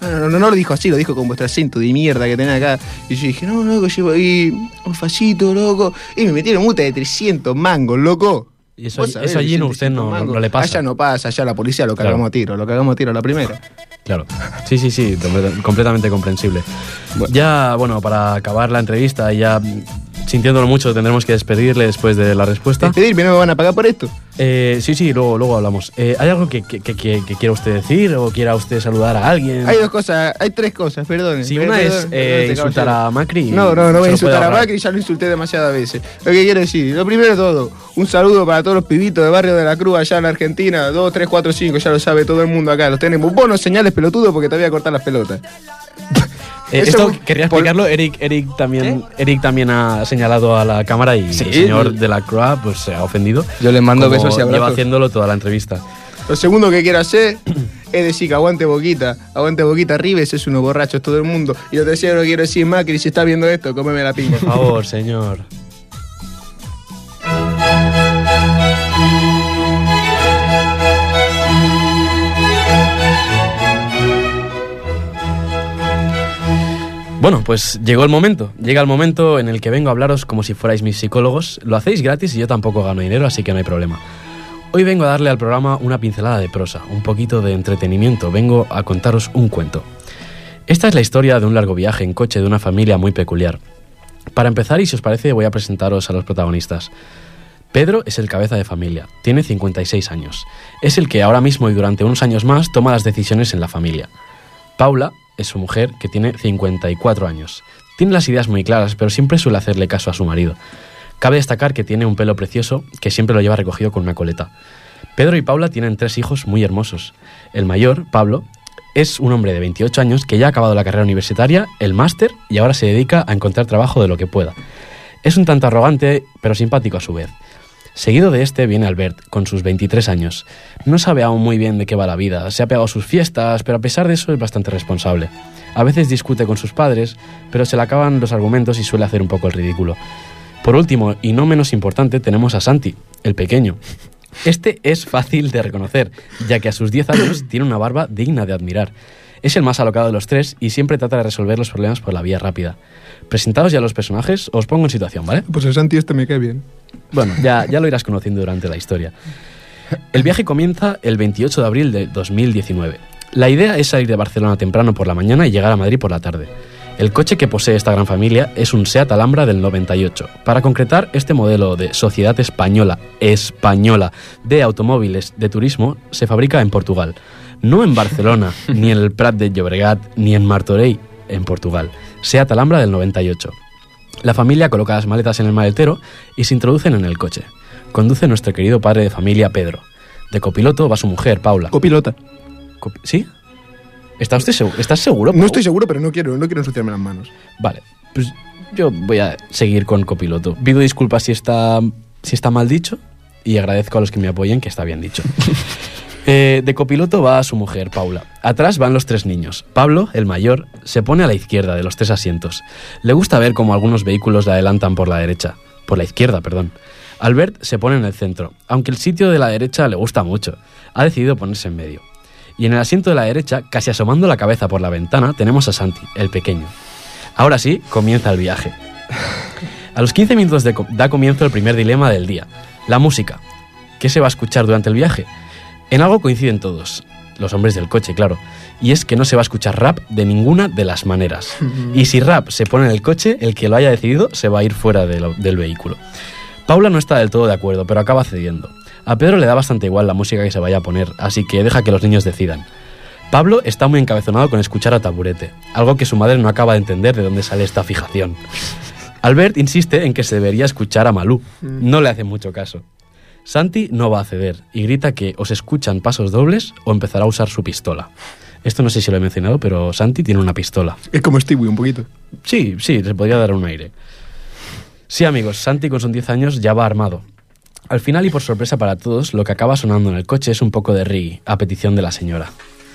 No, no, no lo dijo así, lo dijo con vuestro acento de mierda que tenés acá. Y yo dije, no, loco, llevo ahí un facito, loco. Y me metieron multa de trescientos mangos, loco. Y eso, Vos sabés, eso allí no, usted no, mangos. no le pasa. Allá no pasa, allá la policía lo cagamos Claro. a tiro, lo cagamos a tiro a la primera. Claro. Sí, sí, sí, completa- completamente comprensible. Ya, bueno, para acabar la entrevista y ya mm, sintiéndolo mucho, tendremos que despedirle después de la respuesta. Despedirme, ¿no me van a pagar por esto? Eh, sí, sí, luego, luego hablamos. Eh, ¿Hay algo que, que, que, que- que quiera usted decir o quiera usted saludar a alguien? Hay dos cosas, hay tres cosas, perdón. Sí, una es eh, insultar a Macri. No, no, no se voy a lo puede insultar a ahorrar. Macri, ya lo insulté demasiadas veces. Lo que quiero decir, lo primero de todo, un saludo para todos los pibitos de Barrio de la Cruz allá en Argentina, dos, tres, cuatro, cinco, ya lo sabe todo el mundo acá, los tenemos. Vos no señales pelotudo porque te voy a cortar las pelotas. Eh, Eso esto fue- quería por- explicarlo. Eric, Eric, también, Eric también ha señalado a la cámara y Sí. el señor de la Croix pues, se ha ofendido. Yo le mando como besos y lleva abrazos. haciéndolo toda la entrevista. Lo segundo que quiero hacer es decir que aguante Boquita, aguante Boquita Rives, es unos borrachos todo el mundo. Y lo tercero que quiero decir, Macri, si está viendo esto, cómeme la pinga. Por favor, señor. Bueno, pues llegó el momento. Llega el momento en el que vengo a hablaros como si fuerais mis psicólogos. Lo hacéis gratis y yo tampoco gano dinero, así que no hay problema. Hoy vengo a darle al programa una pincelada de prosa, un poquito de entretenimiento. Vengo a contaros un cuento. Esta es la historia de un largo viaje en coche de una familia muy peculiar. Para empezar, y si os parece, voy a presentaros a los protagonistas. Pedro es el cabeza de familia, tiene cincuenta y seis años. Es el que ahora mismo y durante unos años más toma las decisiones en la familia. Paula es su mujer, que tiene cincuenta y cuatro años. Tiene las ideas muy claras, pero siempre suele hacerle caso a su marido. Cabe destacar que tiene un pelo precioso, que siempre lo lleva recogido con una coleta. Pedro y Paula tienen tres hijos muy hermosos. El mayor, Pablo, es un hombre de veintiocho años que ya ha acabado la carrera universitaria, el máster, y ahora se dedica a encontrar trabajo de lo que pueda. Es un tanto arrogante, pero simpático a su vez. Seguido de este viene Albert, con sus veintitrés años. No sabe aún muy bien de qué va la vida, se ha pegado a sus fiestas, pero a pesar de eso es bastante responsable. A veces discute con sus padres, pero se le acaban los argumentos y suele hacer un poco el ridículo. Por último, y no menos importante, tenemos a Santi, el pequeño. Este es fácil de reconocer, ya que a sus diez años tiene una barba digna de admirar. Es el más alocado de los tres y siempre trata de resolver los problemas por la vía rápida. Presentados ya los personajes, os pongo en situación, ¿vale? Pues el Santi este me cae bien. Bueno, ya, ya lo irás conociendo durante la historia. El viaje comienza el veintiocho de abril de dos mil diecinueve. La idea es salir de Barcelona temprano por la mañana y llegar a Madrid por la tarde. El coche que posee esta gran familia es un Seat Alhambra del noventa y ocho. Para concretar, este modelo de Sociedad Española, española, de automóviles de turismo se fabrica en Portugal. No en Barcelona, ni en el Prat de Llobregat, ni en Martorell, en Portugal. Seat Alhambra del noventa y ocho. La familia coloca las maletas en el maletero y se introducen en el coche. Conduce nuestro querido padre de familia, Pedro. De copiloto va su mujer, Paula. Copilota. Copi- ¿Sí? ¿Está usted seguro? ¿Estás seguro? No Pau? estoy seguro, pero no quiero, no quiero ensuciarme las manos. Vale, pues yo voy a seguir con copiloto. Pido disculpas si está, si está mal dicho y agradezco a los que me apoyen que está bien dicho. Eh, de copiloto va su mujer, Paula. Atrás van los tres niños. Pablo, el mayor, se pone a la izquierda de los tres asientos. Le gusta ver cómo algunos vehículos le adelantan por la derecha. Por la izquierda, perdón. Albert se pone en el centro, aunque el sitio de la derecha le gusta mucho. Ha decidido ponerse en medio. Y en el asiento de la derecha, casi asomando la cabeza por la ventana, tenemos a Santi, el pequeño. Ahora sí, comienza el viaje. A los quince minutos de co- da comienzo el primer dilema del día. La música. ¿Qué se va a escuchar durante el viaje? En algo coinciden todos, los hombres del coche, claro, y es que no se va a escuchar rap de ninguna de las maneras. Y si rap se pone en el coche, el que lo haya decidido se va a ir fuera de lo- del vehículo. Paula no está del todo de acuerdo, pero acaba cediendo. A Pedro le da bastante igual la música que se vaya a poner, así que deja que los niños decidan. Pablo está muy encabezonado con escuchar a Taburete, algo que su madre no acaba de entender de dónde sale esta fijación. Albert insiste en que se debería escuchar a Malú, no le hace mucho caso. Santi no va a ceder y grita que o se escuchan pasos dobles o empezará a usar su pistola. Esto no sé si lo he mencionado, pero Santi tiene una pistola. Es como Stewie un poquito. Sí, sí, se podría dar un aire. Sí, amigos, Santi con sus diez años ya va armado. Al final y por sorpresa para todos, lo que acaba sonando en el coche es un poco de reggae, a petición de la señora.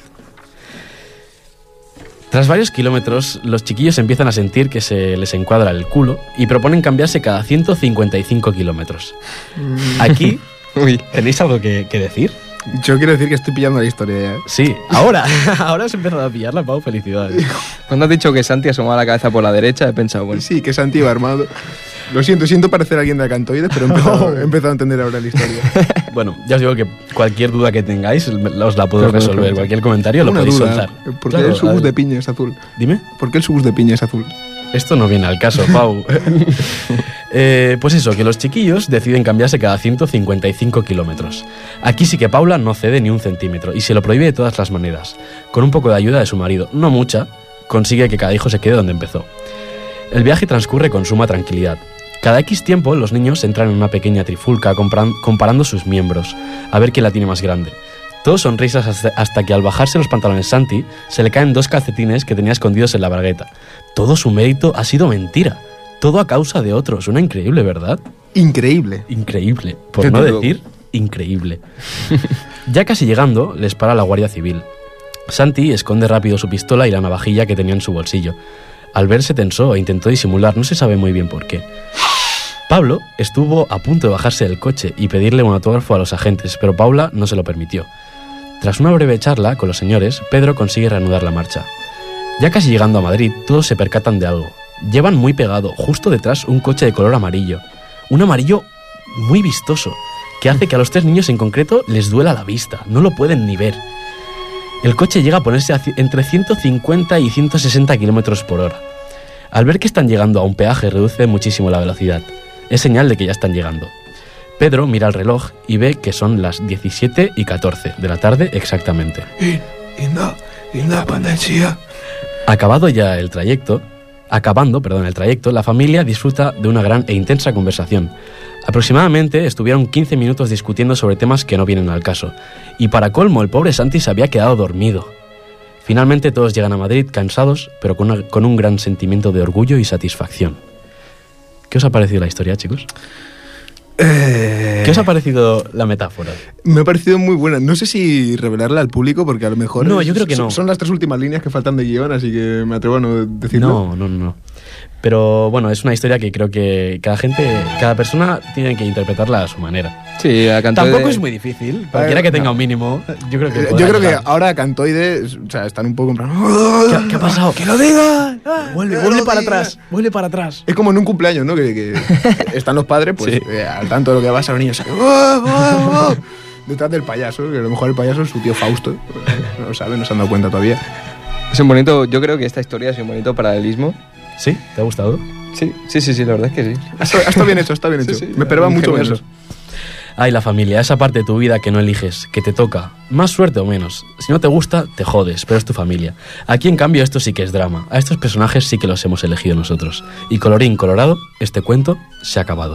Tras varios kilómetros, los chiquillos empiezan a sentir que se les encuadra el culo y proponen cambiarse cada ciento cincuenta y cinco kilómetros. Aquí, Uy. ¿tenéis algo que, que decir? Yo quiero decir que estoy pillando la historia ya. ¿eh? Sí, ahora, ahora has empezado a pillarla, Pau, felicidades. Cuando has dicho que Santi asomaba la cabeza por la derecha, he pensado, bueno, Sí, que Santi iba armado. Lo siento, siento parecer alguien de Acantoides, pero he empezado, he empezado a entender ahora la historia. Bueno, ya os digo que cualquier duda que tengáis os la puedo Claro, resolver. claro. Cualquier comentario lo Una podéis duda, soltar. ¿por qué Claro, el subus a- de piña es azul? Dime. ¿Por qué el subus de piña es azul? Esto no viene al caso, Pau. Eh, pues eso, que los chiquillos deciden cambiarse cada ciento cincuenta y cinco kilómetros. Aquí sí que Paula no cede ni un centímetro y se lo prohíbe de todas las maneras. Con un poco de ayuda de su marido, no mucha, consigue que cada hijo se quede donde empezó. El viaje transcurre con suma tranquilidad. Cada X tiempo los niños entran en una pequeña trifulca compran- comparando sus miembros, a ver quién la tiene más grande. Todos sonrisas hasta, hasta que al bajarse los pantalones Santi se le caen dos calcetines que tenía escondidos en la bragueta. Todo su mérito ha sido mentira. Todo a causa de otros. Suena increíble, ¿verdad? Increíble. Increíble. Por Desde no luego. decir increíble. Ya casi llegando, les para la Guardia Civil. Santi esconde rápido su pistola y la navajilla que tenía en su bolsillo. Al ver se tensó e intentó disimular, no se sabe muy bien por qué. Pablo estuvo a punto de bajarse del coche y pedirle un autógrafo a los agentes, pero Paula no se lo permitió. Tras una breve charla con los señores, Pedro consigue reanudar la marcha. Ya casi llegando a Madrid, todos se percatan de algo. Llevan muy pegado, justo detrás, un coche de color amarillo. Un amarillo muy vistoso, que hace que a los tres niños en concreto les duela la vista, no lo pueden ni ver. El coche llega a ponerse a ci- entre ciento cincuenta y ciento sesenta kilómetros por hora. Al ver que están llegando a un peaje, reduce muchísimo la velocidad. Es señal de que ya están llegando. Pedro mira el reloj y ve que son las diecisiete y catorce de la tarde exactamente. Acabado ya el trayecto, acabando, perdón, el trayecto, la familia disfruta de una gran e intensa conversación. Aproximadamente estuvieron quince minutos discutiendo sobre temas que no vienen al caso. Y para colmo, el pobre Santi se había quedado dormido. Finalmente todos llegan a Madrid cansados, pero con, una- con un gran sentimiento de orgullo y satisfacción. ¿Qué os ha parecido la historia, chicos? Eh, ¿Qué os ha parecido la metáfora? Me ha parecido muy buena. No sé si revelarla al público, porque a lo mejor... No, es- yo creo que son- no. Son las tres últimas líneas que faltan de guión, así que me atrevo a no decirlo. No, no, no, no. Pero bueno, es una historia que creo que cada gente, cada persona tiene que interpretarla a su manera. sí, a canto Tampoco de- es muy difícil. Cualquiera que tenga no. un mínimo, yo creo que Eh, podrá Yo creo que llegar. ahora Cantoides, o sea, están un poco en plan... ¿Qué, qué ha pasado? ¡Que lo digas! Vuelve, ¡Que vuelve lo para digas! atrás, vuelve para atrás. Es como en un cumpleaños, ¿no? Que, que están los padres, pues, Sí. eh, al tanto de lo que pasa, los niños... ¡Oh, oh, oh! Detrás del payaso, que a lo mejor el payaso es su tío Fausto. No lo saben, no se han dado cuenta todavía. Es un bonito, yo creo que esta historia es un bonito paralelismo. ¿Sí? ¿Te ha gustado? Sí, sí, sí, sí, la verdad es que sí. Está, está bien hecho, está bien Sí, hecho. sí, Me esperaba mucho ingenioso. menos. Ay, la familia, esa parte de tu vida que no eliges, que te toca. Más suerte o menos. Si no te gusta, te jodes, pero es tu familia. Aquí, en cambio, esto sí que es drama. A estos personajes sí que los hemos elegido nosotros. Y colorín colorado, este cuento se ha acabado.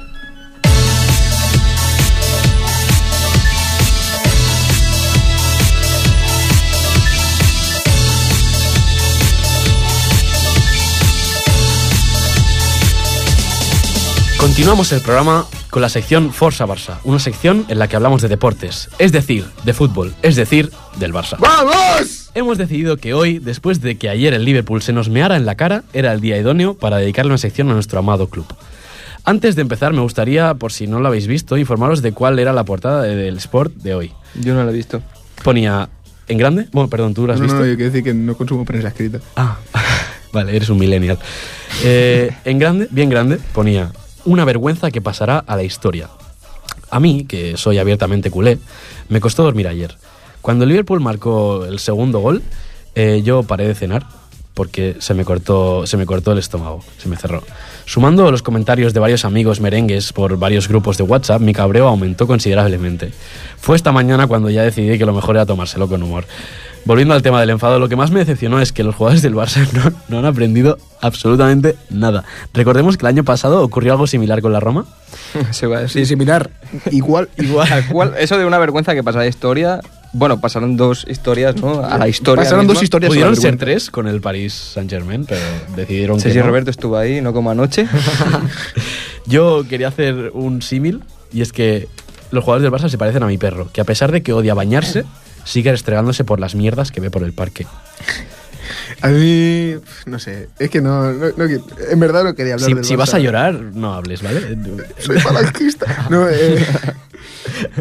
Continuamos el programa con la sección Forza Barça, una sección en la que hablamos de deportes, es decir, de fútbol, es decir, del Barça. ¡Vamos! Hemos decidido que hoy, después de que ayer el Liverpool se nos meara en la cara, era el día idóneo para dedicarle una sección a nuestro amado club. Antes de empezar, me gustaría, por si no lo habéis visto, informaros de cuál era la portada de- del Sport de hoy. Yo no lo he visto. Ponía en grande, bueno, perdón, ¿tú lo has No, visto? no, yo quiero decir que no consumo prensa escrita. Ah, vale, eres un millennial. Eh, en grande, bien grande, ponía una vergüenza que pasará a la historia. A mí, que soy abiertamente culé, me costó dormir ayer. Cuando el Liverpool marcó el segundo gol, eh, yo paré de cenar porque se me cortó, se me cortó el estómago, se me cerró. Sumando los comentarios de varios amigos merengues por varios grupos de WhatsApp, mi cabreo aumentó considerablemente. Fue esta mañana cuando ya decidí que lo mejor era tomárselo con humor. Volviendo al tema del enfado, lo que más me decepcionó es que los jugadores del Barça no, no han aprendido absolutamente nada. Recordemos que el año pasado ocurrió algo similar con la Roma. Se va a Sí, decir. similar. Igual. Igual. Tal cual, eso de una vergüenza que pasa de historia. Bueno, pasaron dos historias, ¿no? A la historia. Pasaron misma. dos historias. Pudieron sobre ser vergüenza. tres con el Paris Saint-Germain, pero decidieron que Sergio no. Roberto estuvo ahí, no como anoche. Yo quería hacer un símil, y es que los jugadores del Barça se parecen a mi perro, que a pesar de que odia bañarse, sigue restregándose por las mierdas que ve por el parque. A mí, no sé, es que no, no, no que- en verdad no quería hablar Si, del si Barça. vas a llorar, no hables, ¿vale? Soy falangista. No, eh,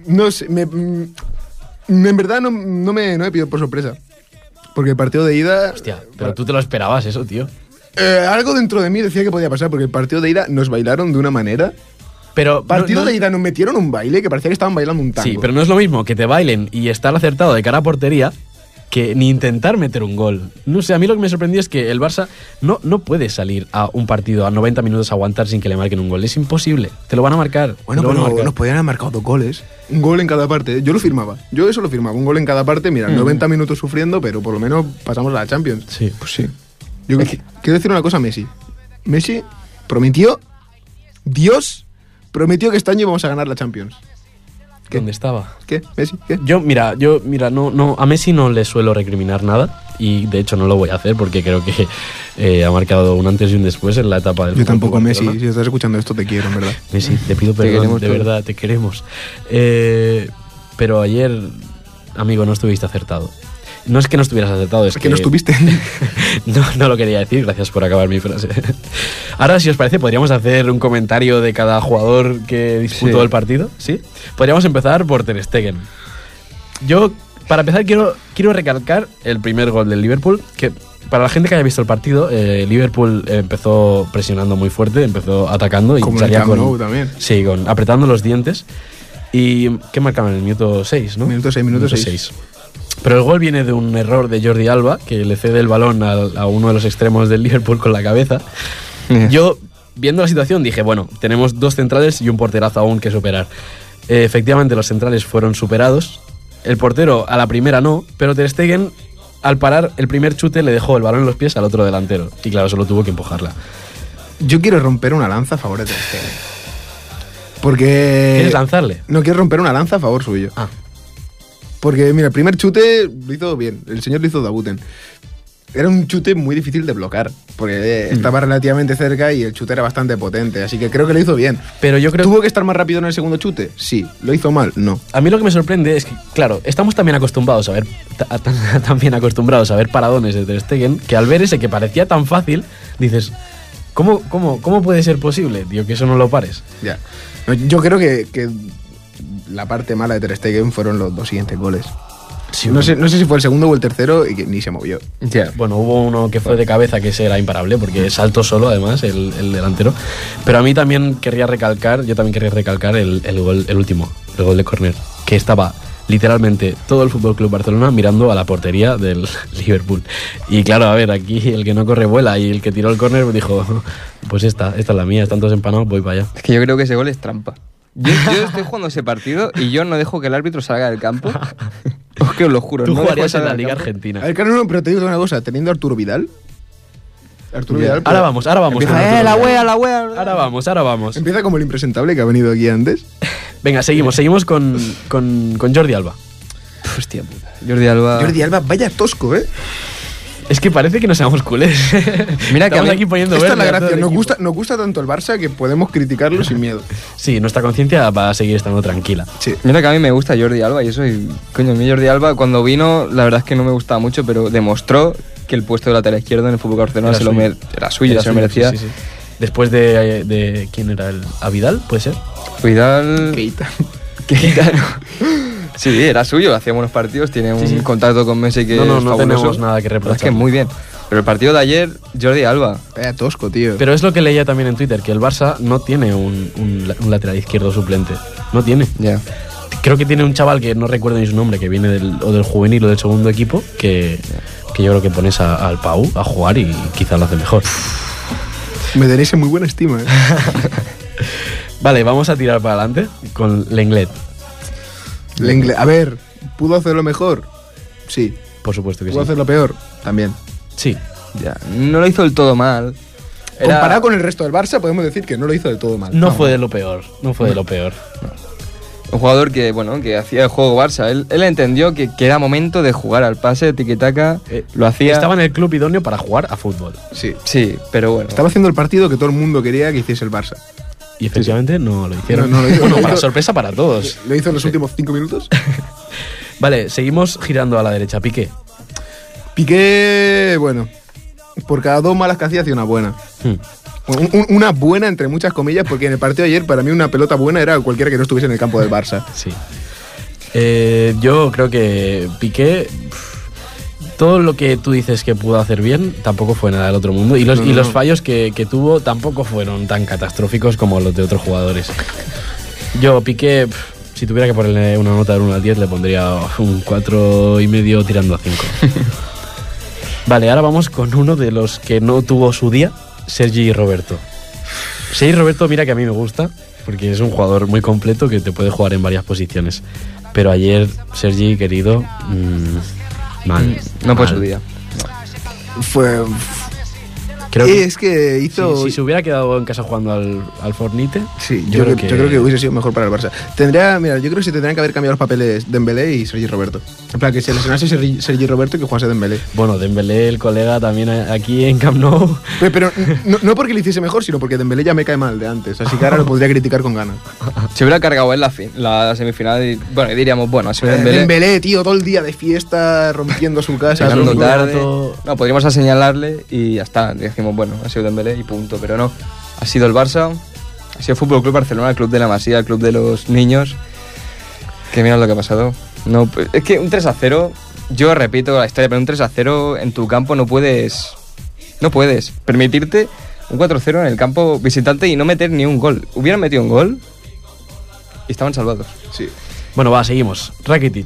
No sé, me, mm, en verdad no, no, me, no me pido por sorpresa. Porque el partido de ida... Hostia, pero tú te lo esperabas eso, tío. Eh, algo dentro de mí decía que podía pasar, porque el partido de ida nos bailaron de una manera... Pero Partido no- no- de ida nos metieron un baile que parecía que estaban bailando un tango. Sí, pero no es lo mismo que te bailen y estar acertado de cara a portería que ni intentar meter un gol. No sé, a mí lo que me sorprendió es que el Barça no, no puede salir a un partido a noventa minutos a aguantar sin que le marquen un gol. Es imposible. Te lo van a marcar. Bueno, te lo van a pero marcar. nos podían haber marcado dos goles. Un gol en cada parte. Yo lo firmaba. Yo eso lo firmaba. Un gol en cada parte. Mm. Mira, noventa minutos sufriendo, pero por lo menos pasamos a la Champions. Sí. Pues sí. Yo quiero decir una cosa a Messi. Messi prometió, Dios prometió que este año vamos a ganar la Champions. ¿Qué? ¿Dónde estaba? ¿Qué? ¿Messi? ¿Qué? Yo, mira, yo, mira, no, no, a Messi no le suelo recriminar nada y de hecho no lo voy a hacer porque creo que eh, ha marcado un antes y un después en la etapa del Yo Fútbol tampoco, Club Messi. Barcelona. Si estás escuchando esto, te quiero, en verdad. Messi, te pido Te perdón, queremos de todos. verdad, te queremos. Eh, pero ayer, amigo, no estuviste acertado. No es que no estuvieras acertado, es Es que no estuviste. no, no lo quería decir, gracias por acabar mi frase. Ahora, si os parece, podríamos hacer un comentario de cada jugador que disputó Sí. el partido, ¿sí? Podríamos empezar por Ter Stegen. Yo, para empezar, quiero, quiero recalcar el primer gol del Liverpool, que para la gente que haya visto el partido, eh, Liverpool empezó presionando muy fuerte, empezó atacando y Como en el salía Camp con... Nou también. Sí, con, apretando los dientes. ¿Y qué marcaron? En el minuto seis, ¿no? Minuto seis, minuto seis. seis. Pero el gol viene de un error de Jordi Alba, que le cede el balón al- a, uno de los extremos del Liverpool con la cabeza. Yo, viendo la situación, dije, bueno, tenemos dos centrales y un porterazo aún que superar. Eh, efectivamente, los centrales fueron superados. El portero a la primera no, pero Ter Stegen, al parar el primer chute, le dejó el balón en los pies al otro delantero. Y claro, solo tuvo que empujarla. Yo quiero romper una lanza a favor de Ter Stegen. Porque... ¿Quieres lanzarle? No, quiero romper una lanza a favor suyo. Ah. Porque, mira, el primer chute lo hizo bien. El señor lo hizo Dabuten. Era un chute muy difícil de bloquear. Porque eh, estaba relativamente cerca y el chute era bastante potente. Así que creo que lo hizo bien. Pero yo creo ¿Tuvo que estar más rápido en el segundo chute? Sí. ¿Lo hizo mal? No. A mí lo que me sorprende es que, claro, estamos también acostumbrados a ver, ta- tan- también acostumbrados a ver paradones de Ter Stegen, que al ver ese que parecía tan fácil, dices, ¿cómo, cómo, cómo puede ser posible, tío, que eso no lo pares? Ya. No, yo creo que, que la parte mala de Ter Stegen fueron los dos siguientes goles. no, sé, no sé si fue el segundo o el tercero y que ni se movió. Ya. Bueno, hubo uno que fue de cabeza que ese era imparable, porque saltó solo además el, el delantero. Pero a mí también querría recalcar, yo también querría recalcar el, el gol, el último, el gol de córner, que estaba literalmente todo el Fútbol Club Barcelona mirando a la portería del Liverpool. Y claro, a ver, aquí el que no corre vuela y el que tiró el córner dijo, pues esta, esta es la mía, están todos empanados, voy para allá. Es que yo creo que ese gol es trampa. Yo, yo estoy jugando ese partido y yo no dejo que el árbitro salga del campo. Os que os lo juro. Tú no dejo jugarías que en salga la del Liga campo. Argentina. A ver, claro, no, pero te digo una cosa. Teniendo a Arturo Vidal... Arturo Ya. Vidal... Ahora pero- vamos, ahora vamos. Empieza, con eh, Arturo la Vidal. wea, la wea. Ahora vamos, ahora vamos. Empieza como el impresentable que ha venido aquí antes. Venga, seguimos, seguimos con, con, con Jordi Alba. Hostia puta. Jordi Alba. Jordi Alba, vaya tosco, ¿eh? Es que parece que no seamos culés. Mira que Estamos a mí- aquí poniendo Esta es la verde a todo gracia. el Nos equipo. gusta, nos gusta tanto el Barça que podemos criticarlo sin miedo. Sí, nuestra conciencia va a seguir estando tranquila. Sí. Mira que a mí me gusta Jordi Alba y eso, y, coño, a mí Jordi Alba cuando vino, la verdad es que no me gustaba mucho, pero demostró que el puesto de lateral izquierdo en el Fútbol Barcelona Era se lo suyo. mer- era suyo, Era se lo suyo, merecía. sí, sí, sí. Después de, de. ¿Quién era el? ¿A Vidal? ¿Puede ser? Vidal. Keita. Keita, no. Sí, era suyo, hacía buenos partidos, tiene un Sí, sí. contacto con Messi que No, no, es no fabuloso. tenemos nada que La verdad reprochar. Es que muy bien. Pero el partido de ayer, Jordi Alba. Vaya tosco, tío. Pero es lo que leía también en Twitter, que el Barça no tiene un, un- un lateral izquierdo suplente. No tiene. Ya. Creo que tiene un chaval que no recuerdo ni su nombre, que viene del, o del juvenil o del segundo equipo, que, que yo creo que pones a- al Pau a jugar y quizás lo hace mejor. Me tenéis en muy buena estima, ¿eh? Vale, vamos a tirar para adelante con Lenglet. Lenglet. A ver, ¿pudo hacerlo mejor? Sí. Por supuesto que sí. ¿Pudo hacerlo peor? También. Sí. Ya. No lo hizo del todo mal. Era- Comparado con el resto del Barça, podemos decir que no lo hizo del todo mal. No fue de lo peor. No fue de lo peor. Un jugador que, bueno, que hacía el juego Barça. Él, él entendió que, que era momento de jugar al pase, tiki-taka, Eh, lo hacía. Estaba en el club idóneo para jugar a fútbol. Sí. Sí, pero bueno. Estaba haciendo el partido que todo el mundo quería que hiciese el Barça. Y efectivamente no lo hicieron. No, no lo hizo. Bueno, Lo para hizo- sorpresa para todos. Lo hizo en los últimos cinco minutos. Vale, seguimos girando a la derecha. Piqué. Piqué, bueno, por cada dos malas que hacía, hacía una buena. Hmm. Un- un- una buena entre muchas comillas, porque en el partido de ayer para mí una pelota buena era cualquiera que no estuviese en el campo del Barça. Sí. Eh, yo creo que Piqué, pff, todo lo que tú dices que pudo hacer bien, tampoco fue nada del otro mundo. Y los, No, y no, los no. fallos que, que tuvo tampoco fueron tan catastróficos como los de otros jugadores. Yo, Piqué, pff, si tuviera que ponerle una nota del uno al diez, le pondría un cuatro y medio tirando a cinco. Vale, ahora vamos con uno de los que no tuvo su día, Sergi Roberto. Sergi Roberto, mira que a mí me gusta, porque es un jugador muy completo que te puede jugar en varias posiciones. Pero ayer, Sergi, querido, mmm, mal. No fue mal. su día. Fue... Creo que es que hizo... si, si se hubiera quedado en casa jugando al, al Fornite, Sí, yo, creo que... yo creo que hubiese sido mejor para el Barça. Tendría, mira, yo creo que se tendrían que haber cambiado los papeles Dembélé y Sergi Roberto. En plan, que se lesionase Sergi, Sergi Roberto y que jugase Dembélé. bueno, Dembélé, el colega, también aquí en Camp Nou. Pero, pero no, no porque le hiciese mejor, sino porque Dembélé ya me cae mal de antes. Así que ahora lo podría criticar con ganas. Se hubiera cargado en la, fin, la semifinal y, bueno, y diríamos, bueno, ha sido Eh, Dembélé. Dembélé, tío, todo el día de fiesta, rompiendo su casa. Llegando un tarde. rato. No, podríamos señalarle y ya está. Decimos, bueno, ha sido Dembélé y punto. Pero no, ha sido el Barça, ha sido Fútbol Club Barcelona, el club de la Masía, el club de los niños. Que mira lo que ha pasado. No, es que un tres a cero, yo repito la historia, pero un tres a cero en tu campo no puedes. No puedes permitirte un cuatro cero en el campo visitante y no meter ni un gol. Hubieran metido un gol y estaban salvados. Sí. Bueno, va, seguimos. Rakitic.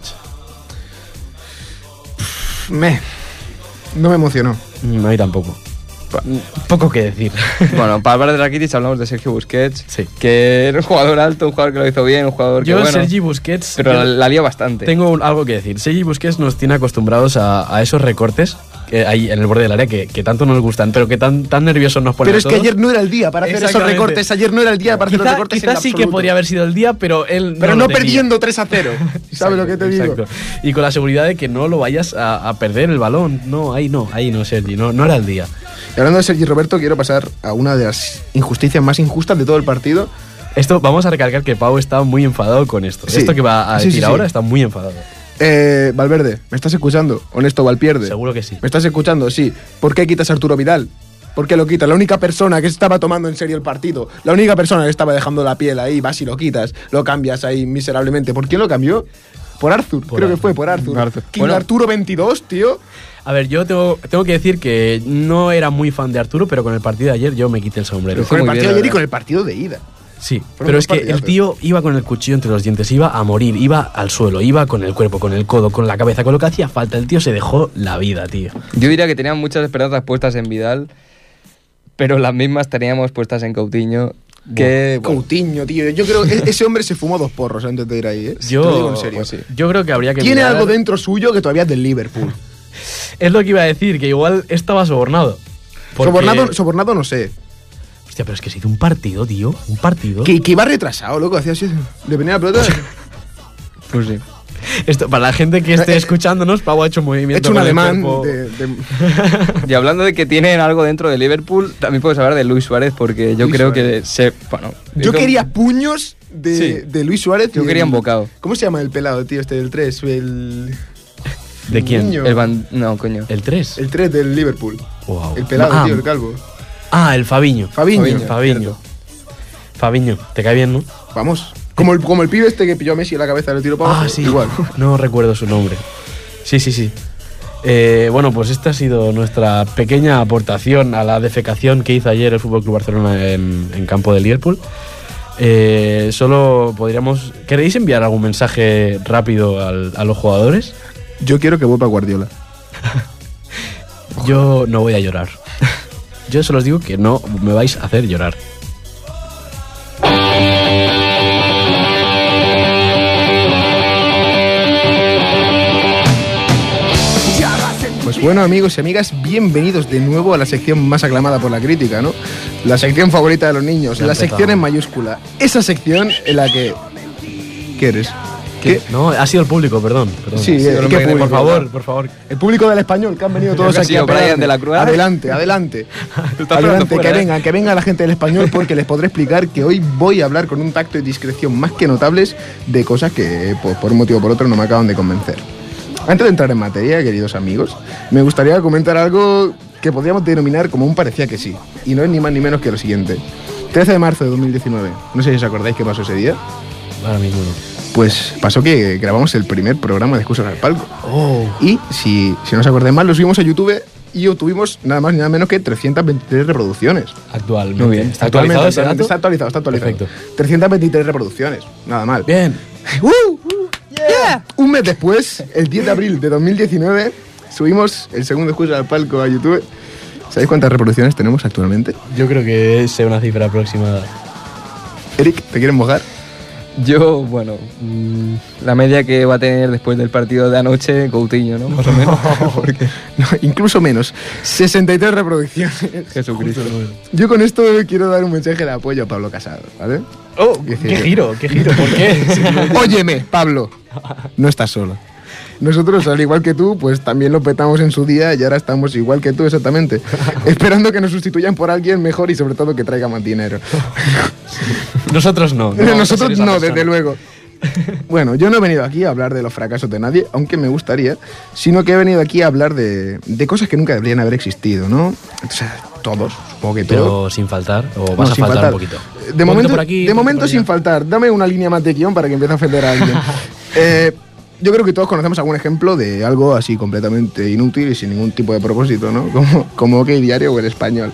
Me. No me emocionó. Mm, a mí tampoco. Poco que decir. Bueno, para hablar de Rakitic hablamos de Sergio Busquets, Sí. que era un jugador alto, un jugador que lo hizo bien, un jugador que Yo, bueno, Sergi Busquets, pero yo la, la lió bastante. tengo un- algo que decir. Sergi Busquets nos tiene acostumbrados a, a esos recortes que hay en el borde del área que, que tanto nos gustan, pero que tan, tan nerviosos nos ponen Pero a es que todos. ayer no era el día para hacer esos Exactamente. recortes. Ayer no era el día para hacer los Quizá, recortes. quizá en sí que absoluto. podría haber sido el día, pero él Pero no, no lo tenía. perdiendo tres a cero. ¿Sabes lo que te digo? Exacto. Y con la seguridad de que no lo vayas a, a perder el balón. No, ahí no, ahí no, Sergi, no, no era el día. Y hablando de Sergi Roberto, quiero pasar a una de las injusticias más injustas de todo el partido. Esto, vamos a recalcar que Pau está muy enfadado con esto. Sí. Esto que va a Sí, decir sí, sí. ahora está muy enfadado. Eh, Valverde, ¿me estás escuchando? Honesto Valpierde. Seguro que sí. ¿Me estás escuchando? Sí. ¿Por qué quitas a Arturo Vidal? ¿Por qué lo quitas? La única persona que estaba tomando en serio el partido, la única persona que estaba dejando la piel ahí, vas y lo quitas, lo cambias ahí miserablemente. ¿Por quién lo cambió? Por Arthur, Por creo que Arthur. fue por Arthur. Arthur. King Bueno. Arturo veintidós, tío. A ver, yo tengo, tengo que decir que no era muy fan de Arturo, pero con el partido de ayer yo me quité el sombrero. Pero Con el muy partido bien, de ayer y la con el partido de ida. Sí, Fueron pero dos es que el partidazos. tío iba con el cuchillo entre los dientes, iba a morir, iba al suelo, iba con el cuerpo, con el codo, con la cabeza, con lo que hacía falta. El tío se dejó la vida, tío. Yo diría que tenían muchas esperanzas puestas en Vidal, pero las mismas teníamos puestas en Coutinho. Que, bueno, Coutinho, tío. Yo creo que ese hombre se fumó dos porros antes de ir ahí, ¿eh? Yo, Te lo digo en serio. pues sí. yo creo que habría que Tiene mirar- algo dentro suyo que todavía es del Liverpool. Es lo que iba a decir, que igual estaba sobornado. Porque- Sobornado, sobornado no sé. Hostia, pero es que se hizo un partido, tío. Un partido. Que, que iba retrasado, loco. Hacía así. Le venía la pelota. pues sí. Esto, para la gente que esté Eh, eh, escuchándonos, Pau ha hecho un He movimiento hecho un con el ademán cuerpo. de, de- Y hablando de que tienen algo dentro de Liverpool, también puedes hablar de Luis Suárez, porque yo Luis creo Suárez. que se. Bueno, Yo hizo- quería puños de, Sí. de Luis Suárez. Yo y quería el- un bocado. ¿Cómo se llama el pelado, tío? Este del tres. El. ¿De quién? Niño. El Van- no, coño. El tres. El tres del Liverpool. Wow. El pelado, ah, tío, el calvo. Ah, el Fabiño. Fabiño. Fabiño. Fabiño. Fabiño. ¿Te cae bien, no? Vamos. Como el, como el pibe este que pilló a Messi en la cabeza y lo tiró para Ah, abajo. sí. Igual. No recuerdo su nombre. Sí, sí, sí. Eh, bueno, pues esta ha sido nuestra pequeña aportación a la defecación que hizo ayer el F C Barcelona en, en campo de Liverpool. Eh, solo podríamos... ¿Queréis enviar algún mensaje rápido al- a los jugadores? Yo quiero que vuelva Guardiola. Yo no voy a llorar. Yo solo os digo que no me vais a hacer llorar. Pues bueno, amigos y amigas, bienvenidos de nuevo a la sección más aclamada por la crítica, ¿no? La sección favorita de los niños, Ya la empezamos. sección en mayúscula. Esa sección en la que... ¿Qué eres? ¿Qué? No, ha sido el público, perdón. perdón. Sí, Sí, eh, lo ¿qué que- público? por favor, por favor. El público del español, que han venido todos que ha aquí a sido Brian pegarme. de la Cruz. Adelante, adelante. Está esperando Adelante, fuera, que ¿eh? vengan, que venga la gente del español porque les podré explicar que hoy voy a hablar con un tacto y discreción más que notables de cosas que pues, por un motivo o por otro no me acaban de convencer. Antes de entrar en materia, queridos amigos, me gustaría comentar algo que podríamos denominar como un parecía que sí. Y no es ni más ni menos que lo siguiente. trece de marzo de dos mil diecinueve. No sé si os acordáis qué pasó ese día. ahora mismo no. Pues pasó que grabamos el primer programa de Excusas al Palco. Oh. Y si, si no os acordáis mal, lo subimos a YouTube y obtuvimos nada más ni nada menos que trescientas veintitrés reproducciones. Actualmente. Muy bien. ¿Está actualizado ese dato? Está actualizado, está actualizado. Perfecto. trescientas veintitrés reproducciones, nada mal. Bien. ¡Uh! Yeah. Un mes después, el diez de abril de dos mil diecinueve, subimos el segundo Excusas al Palco a YouTube. ¿Sabéis cuántas reproducciones tenemos actualmente? Yo creo que es una cifra aproximada. Eric, ¿te quieres mojar? Yo, bueno, mmm, la media que va a tener después del partido de anoche, Coutinho, ¿no? Más o menos. Porque No, incluso menos. sesenta y tres reproducciones. Jesucristo. Yo con esto quiero dar un mensaje de apoyo a Pablo Casado, ¿vale? Oh, Qué qué giro. giro, qué giro, ¿por qué? Óyeme, Pablo, no estás solo. Nosotros, al igual que tú, pues también lo petamos en su día y ahora estamos igual que tú exactamente, esperando que nos sustituyan por alguien mejor y sobre todo que traiga más dinero. Nosotros no. no Nosotros ser esa no, persona. desde luego. Bueno, yo no he venido aquí a hablar de los fracasos de nadie, aunque me gustaría, sino que he venido aquí a hablar de, de cosas que nunca deberían haber existido, ¿no? O sea, todos, supongo que todos. Pero sin faltar, o No, vas a sin faltar, un poquito. De Un momento, poquito por aquí, de un momento poquito sin por allá. faltar. Dame una línea más de guión para que empiece a ofender a alguien. eh, yo creo que todos conocemos algún ejemplo de algo así completamente inútil y sin ningún tipo de propósito, ¿no? Como, como OK Diario o El Español.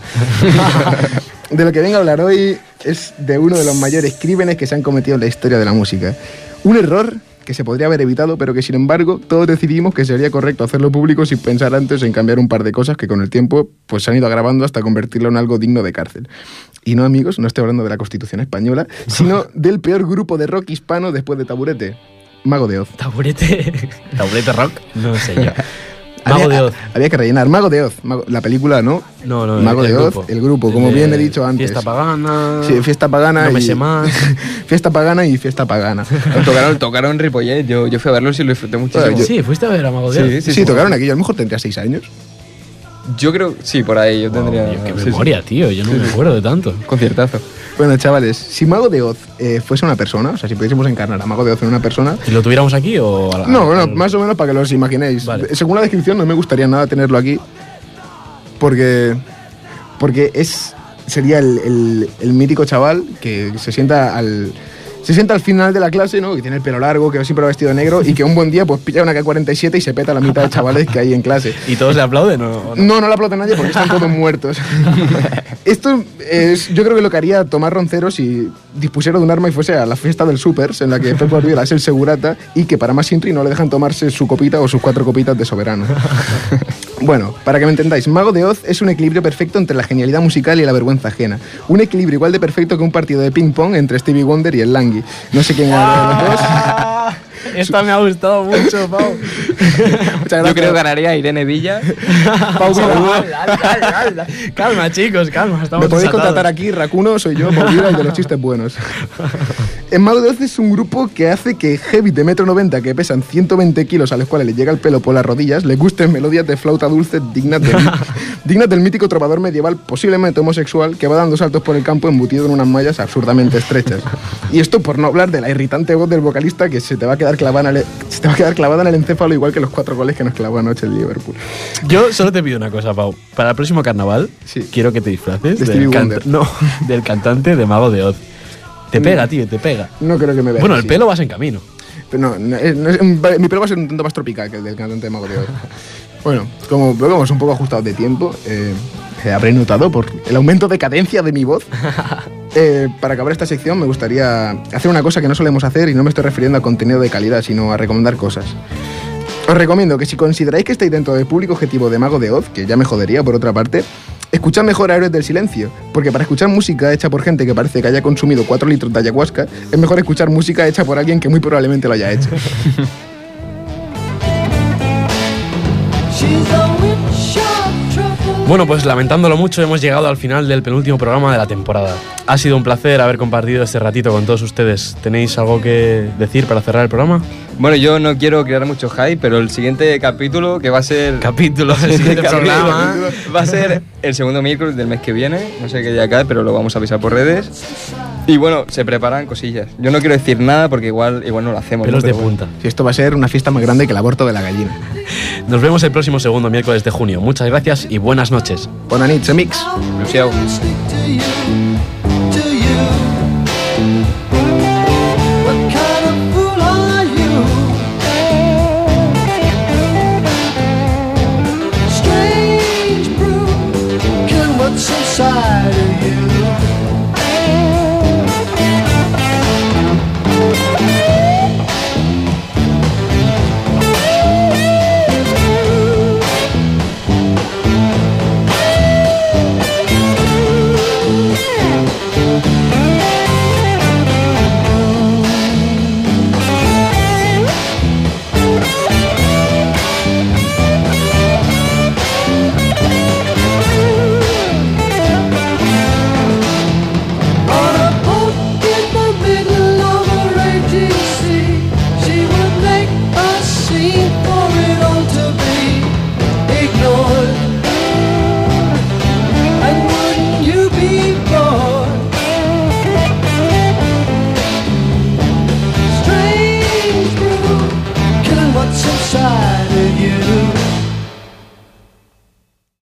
De lo que vengo a hablar hoy es de uno de los mayores crímenes que se han cometido en la historia de la música. Un error que se podría haber evitado, pero que sin embargo todos decidimos que sería correcto hacerlo público sin pensar antes en cambiar un par de cosas que con el tiempo pues se han ido agravando hasta convertirlo en algo digno de cárcel. Y no, amigos, no estoy hablando de la Constitución española, sino del peor grupo de rock hispano después de Taburete, Mago de Oz. Taburete. Taburete rock, no sé yo. Mago había, de Oz. Había que rellenar. Mago de Oz. Mago- la película, ¿no? No, no, Mago el de Oz, grupo. el grupo, El como de bien he dicho antes. Fiesta pagana. Sí, fiesta pagana No me y... sé más. Fiesta pagana y fiesta pagana. tocaron, tocaron Ripollet, yo, yo fui a verlos y lo disfruté muchísimo. Bueno, yo- Sí, fuiste a ver a Mago de Oz. Sí, Sí, sí, tocaron aquí. Yo a lo mejor tendría seis años. Yo creo, sí, por ahí yo Wow, tendría... tío, qué sí, sí. memoria, tío. Yo no me acuerdo de tanto. Conciertazo. Bueno, chavales, si Mago de Oz eh, fuese una persona, o sea, si pudiésemos encarnar a Mago de Oz en una persona... ¿Y lo tuviéramos aquí o...? a- No, bueno, al- más o menos para que los imaginéis. Vale. Según la descripción no me gustaría nada tenerlo aquí, porque, porque es, sería el, el- el mítico chaval que se sienta al... Se sienta al final de la clase, ¿no? Que tiene el pelo largo, que siempre va vestido de negro y que un buen día pues pilla una K cuarenta y siete y se peta la mitad de chavales que hay en clase. ¿Y todos le aplauden o o no? No, no le aplaude nadie porque están todos muertos. Esto es, yo creo que lo que haría Tomás Roncero si dispusiera de un arma y fuese a la fiesta del Supers, en la que Pep Guardiola es el segurata y que para más Intri no le dejan tomarse su copita o sus cuatro copitas de soberano. Bueno, para que me entendáis, Mago de Oz es un equilibrio perfecto entre la genialidad musical y la vergüenza ajena. Un equilibrio igual de perfecto que un partido de ping-pong entre Stevie Wonder y el Langui. No sé quién gana de los dos. Ah, esta me ha gustado mucho, Pau. Muchas Yo gracias. creo que ganaría Irene Villa. Pau Vila. Calma, calma, calma, chicos, calma. Estamos Me podéis desatados. contratar aquí, Racuno, soy yo, Pau Vila, el de los chistes buenos. En Mago de Oz es un grupo que hace que heavy de metro noventa que pesan ciento veinte kilos a los cuales les llega el pelo por las rodillas le gusten melodías de flauta dulce dignas del, dignas del mítico trovador medieval posiblemente homosexual que va dando saltos por el campo embutido en unas mallas absurdamente estrechas. Y esto por no hablar de la irritante voz del vocalista que se te va a quedar clavada en el, se te va a quedar clavada en el encéfalo igual que los cuatro goles que nos clavó anoche el Liverpool. Yo solo te pido una cosa, Pau. Para el próximo carnaval, Sí. quiero que te disfraces De del, Stevie canta- Wonder. no, del cantante de Mago de Oz. Te pega, tío, te pega. No creo que me vea Bueno, el así. pelo vas en camino. Pero no, no, es- no es- mi pelo va a ser un tanto más tropical que el del cantante de Mago de Oz. Bueno, como veo que vamos un poco ajustados de tiempo, eh, eh, habré notado por el aumento de cadencia de mi voz. Eh, para acabar esta sección me gustaría hacer una cosa que no solemos hacer y no me estoy refiriendo a contenido de calidad, sino a recomendar cosas. Os recomiendo que si consideráis que estáis dentro del público objetivo de Mago de Oz, que ya me jodería por otra parte, escuchad mejor a Héroes del Silencio, porque para escuchar música hecha por gente que parece que haya consumido cuatro litros de ayahuasca, es mejor escuchar música hecha por alguien que muy probablemente lo haya hecho. Bueno, pues lamentándolo mucho, hemos llegado al final del penúltimo programa de la temporada. Ha sido un placer haber compartido este ratito con todos ustedes. ¿Tenéis algo que decir para cerrar el programa? Bueno, yo no quiero crear mucho hype, pero el siguiente capítulo, que va a ser... Capítulo, el siguiente capítulo, programa. va a ser el segundo miércoles del mes que viene. No sé qué día cae, pero lo vamos a avisar por redes. Y bueno, se preparan cosillas. Yo no quiero decir nada porque igual, igual no lo hacemos. Pelos ¿no? de Pero bueno. punta. Si esto va a ser una fiesta más grande que el aborto de la gallina. Nos vemos el próximo segundo miércoles de junio. Muchas gracias y buenas noches. Bona nit, amics. Luciao. What kind going on to be ignored.